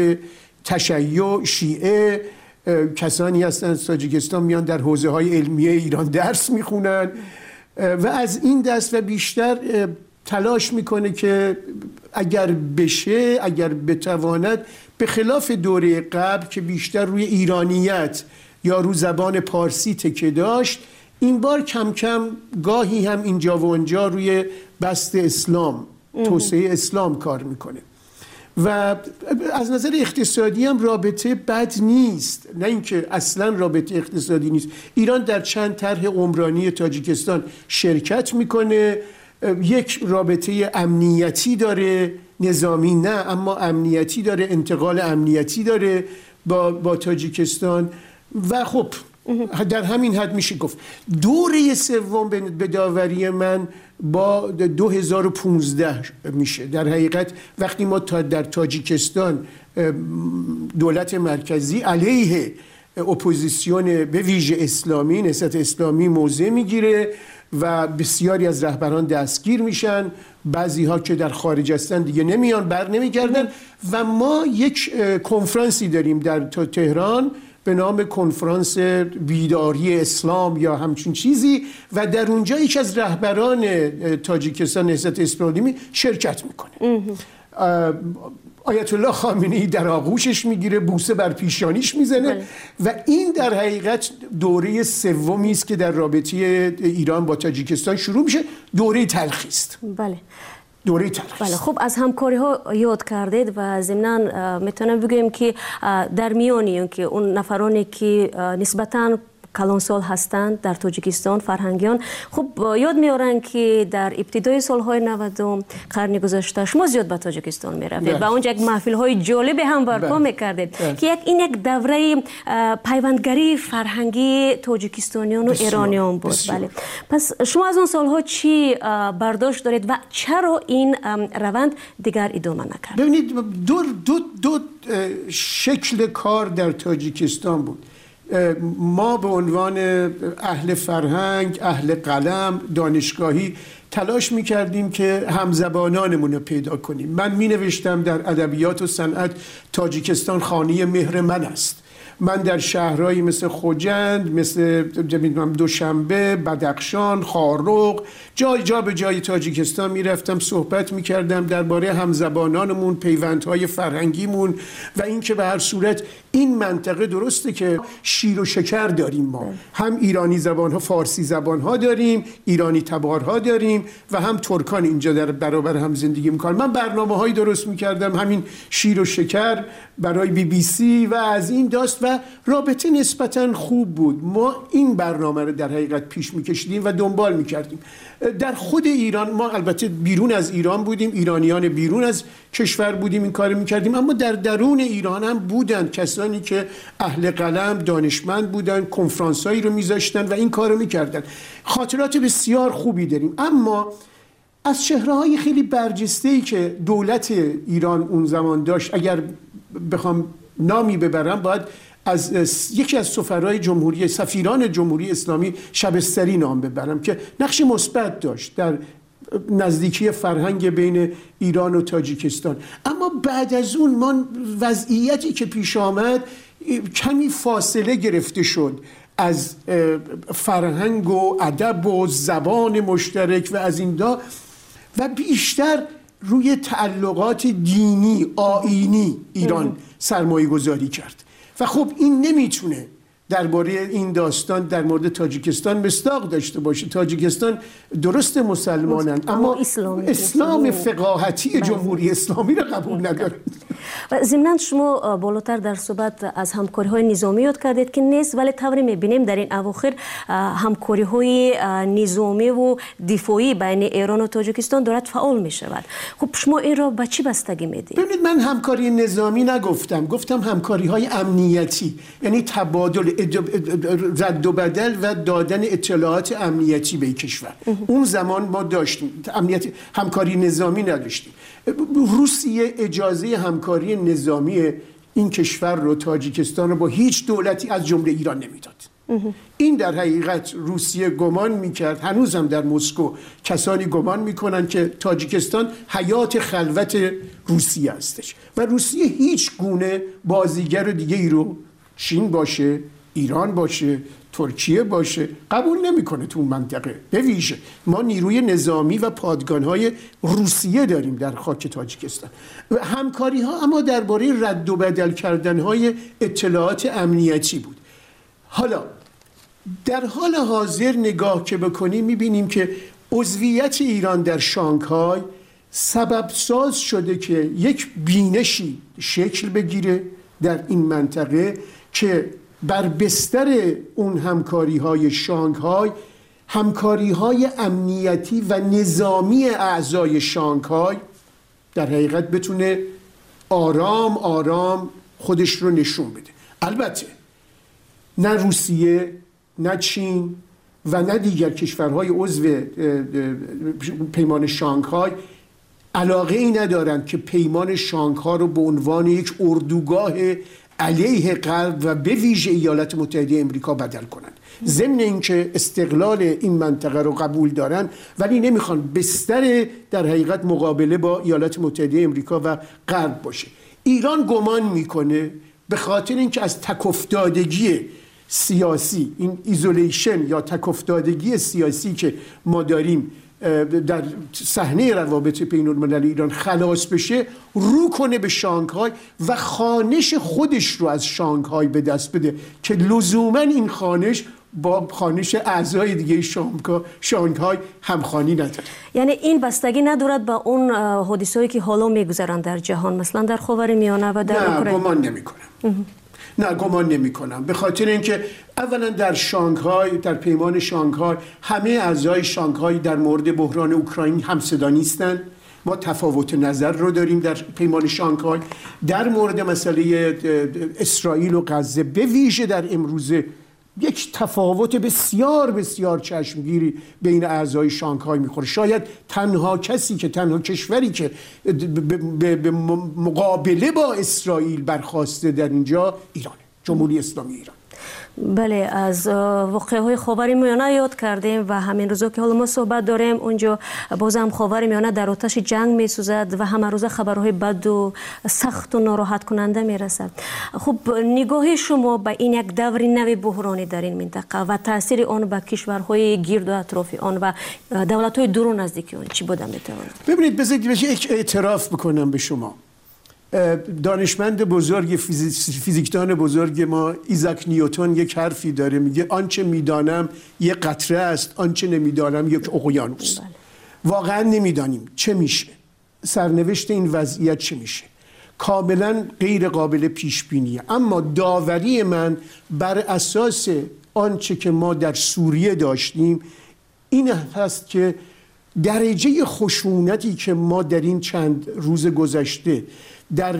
تشیع شیعه. کسانی هستن از تاجیکستان میان در حوزه های علمیه ایران درس میخونن و از این دست و بیشتر تلاش میکنه که اگر بشه، اگر بتواند، به خلاف دوره قبل که بیشتر روی ایرانیت یا رو زبان پارسی تکیه داشت، این بار کم کم گاهی هم اینجا و اونجا روی بست اسلام، توسعه اسلام کار میکنه. و از نظر اقتصادی هم رابطه بد نیست، نه اینکه اصلا رابطه اقتصادی نیست. ایران در چند طرح عمرانی تاجیکستان شرکت میکنه، یک رابطه امنیتی داره، نظامی نه اما امنیتی داره، انتقال امنیتی داره با, با تاجیکستان. و خب در همین حد میشه گفت. دوره سوم به داوری من با دو هزار و پانزده میشه. در حقیقت وقتی ما تا در تاجیکستان دولت مرکزی علیه اپوزیسیون به ویژه اسلامی، نهضت اسلامی موضع میگیره و بسیاری از رهبران دستگیر میشن، بعضی ها که در خارج هستن دیگه نمیان، بر نمیگردن. و ما یک کنفرانسی داریم در تهران به نام کنفرانس بیداری اسلام یا همچین چیزی و در اونجا یک از رهبران تاجیکستان نهضت اسلامی شرکت میکنه. آیت الله خامنه‌ای در آغوشش میگیره، بوسه بر پیشانیش میزنه و این در حقیقت دوره سومی است که در رابطه ایران با تاجیکستان شروع میشه. دوره تلخی است. بله. دوره تلخی. بله. خب از همکاری ها یاد کردید و ضمناً میتونم بگویم که در میانی که اون نفرانی که نسبتاً کلانسال هستند در تاجیکستان، فرهنگیان، خب یاد میارن که در ابتدای سالهای نود قرن گذشته شما زیاد به تاجیکستان میرفتید و اونجا یک محفل های جالب هم برپا میکردید که یک این یک دوره پیوندگری فرهنگی تاجیکستانیان و ایرانیان بود. بله. پس شما از اون سالها چی برداشت دارید و چرا این روند دیگر ادامه نکرد؟ ببینید دو دو دو شکل کار در تاجیکستان بود. ما به عنوان اهل فرهنگ، اهل قلم، دانشگاهی تلاش میکردیم که همزبانانمون رو پیدا کنیم. من می نوشتم در ادبیات و صنعت تاجیکستان خانه مهر من است. من در شهرهایی مثل خوجند، مثل دوشنبه، بدخشان، خارق، جای جا به جای تاجیکستان میرفتم، صحبت میکردم درباره همزبانانمون، پیوندهای فرهنگیمون و اینکه به هر صورت این منطقه درسته که شیر و شکر داریم. ما هم ایرانی زبانها، فارسی زبانها داریم، ایرانی تبارها داریم و هم ترکان اینجا در برابر هم زندگی میکنن. من برنامه‌هایی درست میکردم، همین شیر و شکر برای بی بی سی و از این داست و رابطه نسبتاً خوب بود. ما این برنامه رو در حقیقت پیش میکشیدیم و دنبال میکردیم. در خود ایران، ما البته بیرون از ایران بودیم، ایرانیان بیرون از کشور بودیم، این کار میکردیم، اما در درون ایران هم بودن کسانی که اهل قلم، دانشمند بودن، کنفرانسایی رو میذاشتن و این کار رو میکردن. خاطرات بسیار خوبی داریم. اما از چهره‌های خیلی برجسته‌ای که دولت ایران اون زمان داشت، اگر بخوام نامی ببرم، باید از یکی از سفرای جمهوری، سفیران جمهوری اسلامی شبستری نام ببرم که نقش مثبت داشت در نزدیکی فرهنگ بین ایران و تاجیکستان. اما بعد از اون ما وضعیتی که پیش آمد، کمی فاصله گرفته شد از فرهنگ و ادب و زبان مشترک و از این دا و بیشتر روی تعلقات دینی، آیینی ایران سرمایه گذاری کرد و خب این نمیتونه درباره این داستان در مورد تاجیکستان مصداق داشته باشه. تاجیکستان درست مسلمانند اما اسلام, اسلام فقاهتی جمهوری اسلامی را قبول نداره. و ضمناً شما بالاتر در صحبت از همکاری های نظامی یاد کردید که نیست، ولی طوری میبینیم در این اواخر همکاری های نظامی و دفاعی بین ایران و تاجیکستان دارد فعال میشود. خب شما این را به چی بستگی میدید؟ ببینید، من همکاری نظامی نگفتم، گفتم همکاری های امنیتی، یعنی تبادل، رد و بدل و دادن اطلاعات امنیتی به کشور. اون زمان ما داشتیم امنیت، همکاری نظامی نداشتیم. روسیه اجازه همکاری نظامی این کشور رو، تاجیکستان رو، با هیچ دولتی از جمله ایران نمیداد. این در حقیقت روسیه گمان میکرد، هنوز هم در مسکو کسانی گمان میکنن که تاجیکستان حیات خلوت روسیه هستش و روسیه هیچ گونه بازیگر دیگه ای رو، چین باشه، ایران باشه، ترکیه باشه، قبول نمیکنه تو اون منطقه. به ویژه ما نیروی نظامی و پادگان‌های روسیه داریم در خاک تاجیکستان و همکاری ها اما درباره رد و بدل کردن‌های اطلاعات امنیتی بود. حالا در حال حاضر نگاه که بکنیم میبینیم که عضویت ایران در شانگهای سبب ساز شده که یک بینشی شکل بگیره در این منطقه که بر بستر اون همکاری های شانگهای، همکاری های امنیتی و نظامی اعضای شانگهای در حقیقت بتونه آرام آرام خودش رو نشون بده. البته نه روسیه، نه چین و نه دیگر کشورهای عضو پیمان شانگهای علاقه ای ندارند که پیمان شانگهای رو به عنوان یک اردوگاه علیه غرب و به ویژه ایالات متحده امریکا بدل کنند. ضمن اینکه استقلال این منطقه رو قبول دارن ولی نمیخوان بستر در حقیقت مقابله با ایالات متحده امریکا و غرب باشه. ایران گمان میکنه به خاطر اینکه از تکافتادگی سیاسی، این ایزولیشن یا تکافتادگی سیاسی که ما داریم در صحنه روابط بین المللی ایران خلاص بشه، رو کنه به شانگهای و خانش خودش رو از شانگهای به دست بده که لزوما این خانش با خانش اعضای دیگه شانگهای همخوانی نداره. یعنی این بستگی ندارد با اون حادثه‌ای که حالا میگذرن در جهان، مثلا در خاورمیانه و در اوکراین؟ نه گمان نمی کنم. نه گمان نمی کنم، به خاطر اینکه اولا در شانگهای، در پیمان شانگهای همه اعضای شانگهای در مورد بحران اوکراین همصدا نیستند. ما تفاوت نظر رو داریم در پیمان شانگهای. در مورد مسئله اسرائیل و غزه به ویژه در امروزه یک تفاوت بسیار بسیار چشمگیری بین اعضای شانگهای میخوره. شاید تنها کسی که تنها کشوری که به مقابله با اسرائیل برخاسته در اینجا ایرانه، جمهوری اسلامی ایران. بله، از واقعه‌های خاورمیانه یاد کردیم و همین روزا که حالا ما صحبت داریم اونجا بازم خاورمیانه در آتش جنگ میسوزد و همه روز خبرهای بد و سخت و ناراحت کننده میرسد. خب نگاه شما به این یک دور نوی بحرانی در این منطقه و تاثیر آن به کشورهای گرد و اطراف آن و دولت‌های دور و نزدیک آن چی بوده میتواند؟ ببینید، بذارید یک اعتراف بکنم به شما. دانشمند بزرگ، فیزیکدان بزرگ ما ایزاک نیوتن یک حرفی داره، میگه آنچه میدانم یک قطره است، آنچه نمیدانم یک اقیانوس. واقعا نمیدانیم چه میشه، سرنوشت این وضعیت چه میشه، کاملا غیر قابل پیش بینیه. اما داوری من بر اساس آنچه که ما در سوریه داشتیم این هست که درجه خشونتی که ما در این چند روز گذشته در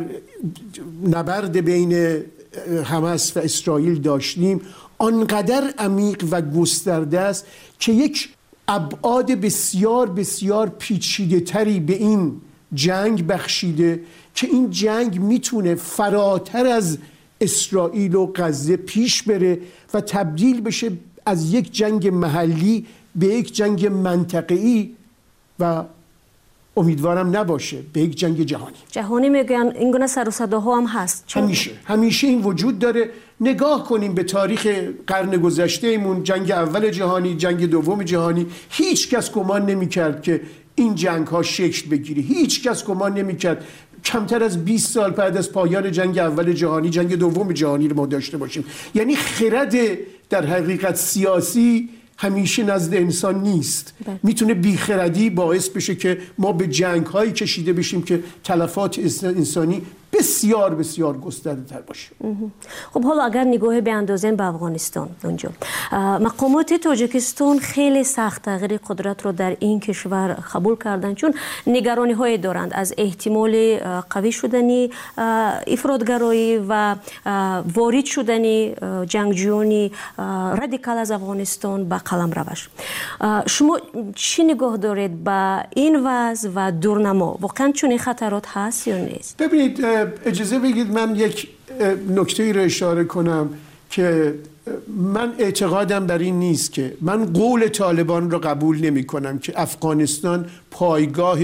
نبرد بین حماس و اسرائیل داشتیم آنقدر عمیق و گسترده است که یک ابعاد بسیار بسیار پیچیده تری به این جنگ بخشیده که این جنگ میتونه فراتر از اسرائیل و غزه پیش بره و تبدیل بشه از یک جنگ محلی به یک جنگ منطقه‌ای و امیدوارم نباشه به یک جنگ جهانی. جهانی میگن این گونه سر و صداها هم هست. همیشه همیشه این وجود داره. نگاه کنیم به تاریخ قرن گذشتهمون، جنگ اول جهانی، جنگ دوم جهانی، هیچ کس گمان نمی‌کرد که این جنگ ها شکل بگیره. هیچ کس گمان نمی‌کرد کمتر از بیست سال بعد از پایان جنگ اول جهانی جنگ دوم جهانی رو ما داشته باشیم. یعنی خرد در حقیقت سیاسی همیشه نزد انسان نیست. میتونه بیخردی باعث بشه که ما به جنگ هایی کشیده بشیم که تلفات انسانی بسیار بسیار گسترده تر باشه. خب حالا اگر نگاه بیاندازیم به افغانستان، اونجا مقامات تاجیکستان خیلی سخت تغییر قدرت رو در این کشور قبول کردن، چون نگرانی های دارند از احتمال قوی شدنی افراطگرایی و وارد شدنی جنگجویان رادیکال از افغانستان به قلم روش. شما چی نگاه دارید به این وضع و دورنما؟ واقعا چون خطرات هست یا نیست؟ ببینید، اجازه بگید من یک نکته‌ای رو اشاره کنم که من اعتقادم بر این نیست که من قول طالبان رو قبول نمی کنم که افغانستان پایگاه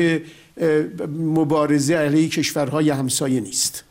مبارزه علیه کشورهای همسایه نیست.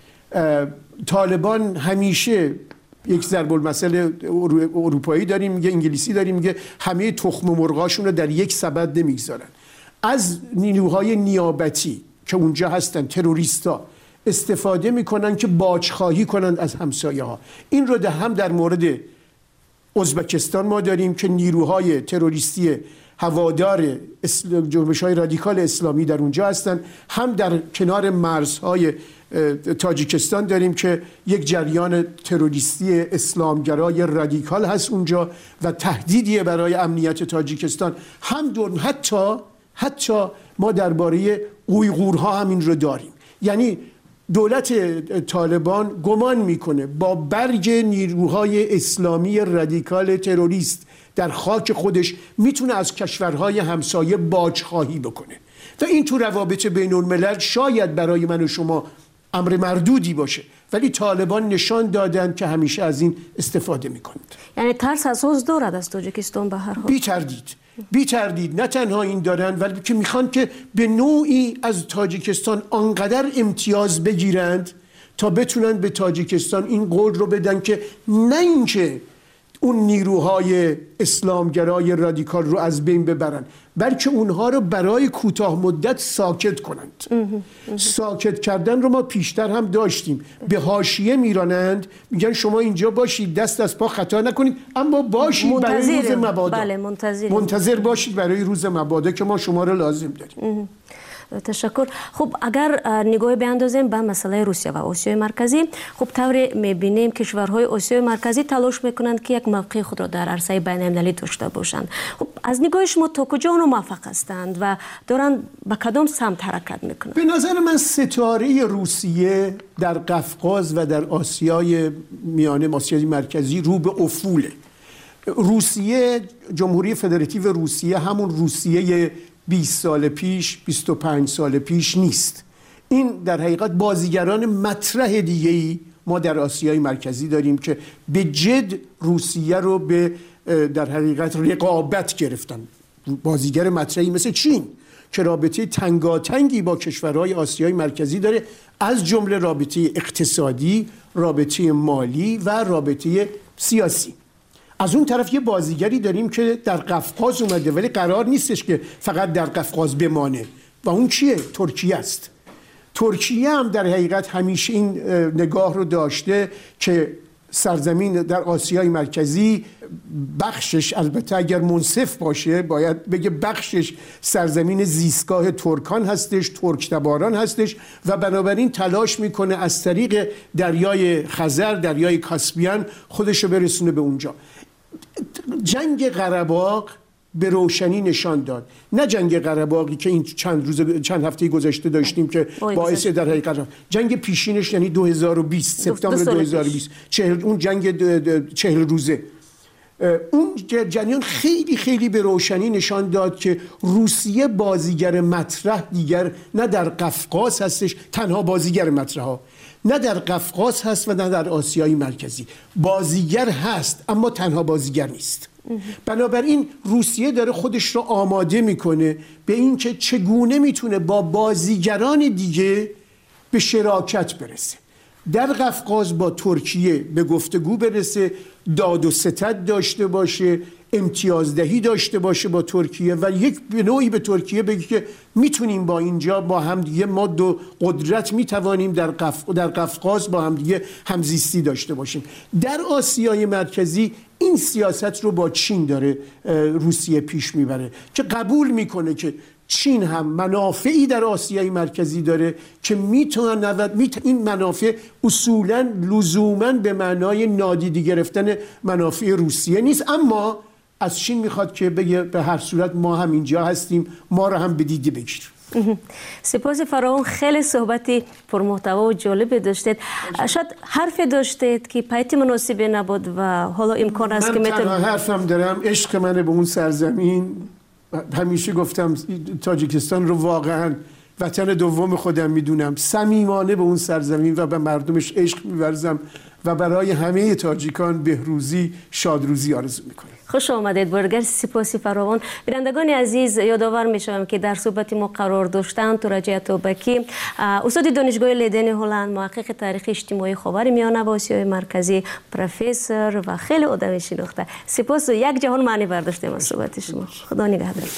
طالبان همیشه یک ضرب المثل اروپایی داریم، میگه انگلیسی داریم، میگه همه تخم مرغاشون رو در یک سبد نمیگذارن. از نیروهای نیابتی که اونجا هستن، تروریستا، استفاده میکنن که باجخواهی کنند از همسایه ها. این رو ده هم در مورد ازبکستان ما داریم که نیروهای تروریستی هوادار جنبش‌های رادیکال اسلامی در اونجا هستن، هم در کنار مرزهای تاجیکستان داریم که یک جریان تروریستی اسلامگرای رادیکال هست اونجا و تهدیدیه برای امنیت تاجیکستان. هم دور حتی حتی ما درباره اویغورها همین رو داریم. یعنی دولت طالبان گمان میکنه با برگ نیروهای اسلامی رادیکال تروریست در خاک خودش میتونه از کشورهای همسایه باجخواهی بکنه و این تو روابط بین الملل شاید برای من و شما امر مردودی باشه، ولی طالبان نشان دادن که همیشه از این استفاده میکنند. یعنی ترس اساس دارد از تاجیکستان به هر حال؟ بی تردید بی تردید نه تنها این دارن، ولی که میخوان که به نوعی از تاجیکستان آنقدر امتیاز بگیرند تا بتونن به تاجیکستان این قول رو بدن که نه اینکه اون نیروهای اسلامگرای رادیکال رو از بین ببرن، بلکه اونها رو برای کوتاه مدت ساکت کنند. ساکت کردن رو ما پیشتر هم داشتیم. به حاشیه میرانند، میگن شما اینجا باشید، دست از پا خطا نکنید، اما باشید برای روز مبادا. بله منتظر منتظر باشید برای روز مبادا که ما شما رو لازم داریم. تشکر. خب اگر نگاه بیاندازیم به مسئله روسیه و آسیای مرکزی، خب طوری میبینیم کشورهای آسیای مرکزی تلاش میکنند که یک موقع خود را در عرصه بین المللی داشته باشند. خب از نگاه شما تا کجا اونها موفق هستند و دارن به کدام سمت حرکت میکنند؟ به نظر من ستاره روسیه در قفقاز و در آسیای میانه، آسیای مرکزی رو به افوله. روسیه، جمهوری فدراتیو روسیه همون روسیه بیست سال پیش، بیست و پنج سال پیش نیست. این در حقیقت بازیگران مطرح دیگه‌ای ما در آسیای مرکزی داریم که به جد روسیه رو به در حقیقت رقابت گرفتن. بازیگر مطرحی مثل چین که رابطه تنگاتنگی با کشورهای آسیای مرکزی داره، از جمله رابطه اقتصادی، رابطه مالی و رابطه سیاسی. از اون طرف یه بازیگری داریم که در قفقاز اومده، ولی قرار نیستش که فقط در قفقاز بمانه، و اون کیه؟ ترکیه است. ترکیه هم در حقیقت همیشه این نگاه رو داشته که سرزمین در آسیای مرکزی بخشش، البته اگر منصف باشه باید بگه بخشش سرزمین زیستگاه ترکان هستش، ترک تباران هستش، و بنابراین تلاش میکنه از طریق دریای خزر، دریای کاسپیان خودش رو برسونه به اونجا. جنگ قره‌باغ به روشنی نشان داد، نه جنگ قره‌باغی که این چند روز چند هفته گذشته داشتیم که باعث در حقیقت جنگ پیشینش، یعنی دو هزار و بیست سپتامبر دو هزار و بیست، چهل اون جنگ چهل روزه، اون جریان خیلی خیلی به روشنی نشان داد که روسیه بازیگر مطرح دیگر نه در قفقاز هستش، تنها بازیگر مطرح ها نه در قفقاز هست و نه در آسیای مرکزی. بازیگر هست اما تنها بازیگر نیست. بنابراین روسیه داره خودش رو آماده میکنه به این که چگونه میتونه با بازیگران دیگه به شراکت برسه، در قفقاز با ترکیه به گفتگو برسه، داد و ستد داشته باشه، امتیازدهی داشته باشه با ترکیه و یک به نوعی به ترکیه بگه که میتونیم با اینجا با هم دیگه ما دو قدرت میتوانیم در قف... در قفقاز با هم دیگه همزیستی داشته باشیم. در آسیای مرکزی این سیاست رو با چین داره روسیه پیش میبره که قبول میکنه که چین هم منافعی در آسیای مرکزی داره که میتونه این منافع اصولاً لزوماً به معنای نادیده گرفتن منافع روسیه نیست، اما از چین میخواد که بگه به هر صورت ما هم اینجا هستیم، ما رو هم به دیده بگیر. سپاس فراوان، خیلی صحبتی پرمحتوا و جالب داشتید. شاید حرف داشتید که پیت مناسبی نبود و حالا امکان است که من تنها حرفم دارم عشق منه به اون سرزمین. همیشه گفتم تاجیکستان رو واقعا وطن دوم خودم میدونم، صمیمانه به اون سرزمین و به مردمش عشق می‌ورزم و برای همه تاجیکان بهروزی، شادروزی آرزو میکنم. خوش آمدید برگر، سپاسی فراوان. بینندگان عزیز، یادآور میشوم که در صحبت ما قرار داشتن تورج اتابکی، استاد دانشگاه لیدن هلند، محقق تاریخ اجتماعی خاورمیانه و آسیای مرکزی، پروفسور و خیلی آدم شناخته. سپاس و یک جهان معنی برداشتیم از صحبت شما. خدا نگهدار.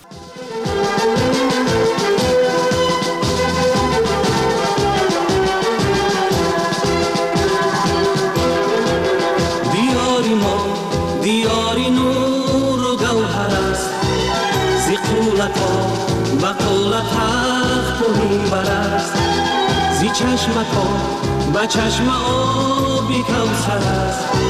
دیاری نور و گوهر است، زی قولت ها و قولت تخت و میبر است، زی چشمت ها و چشم آبی کوثر است.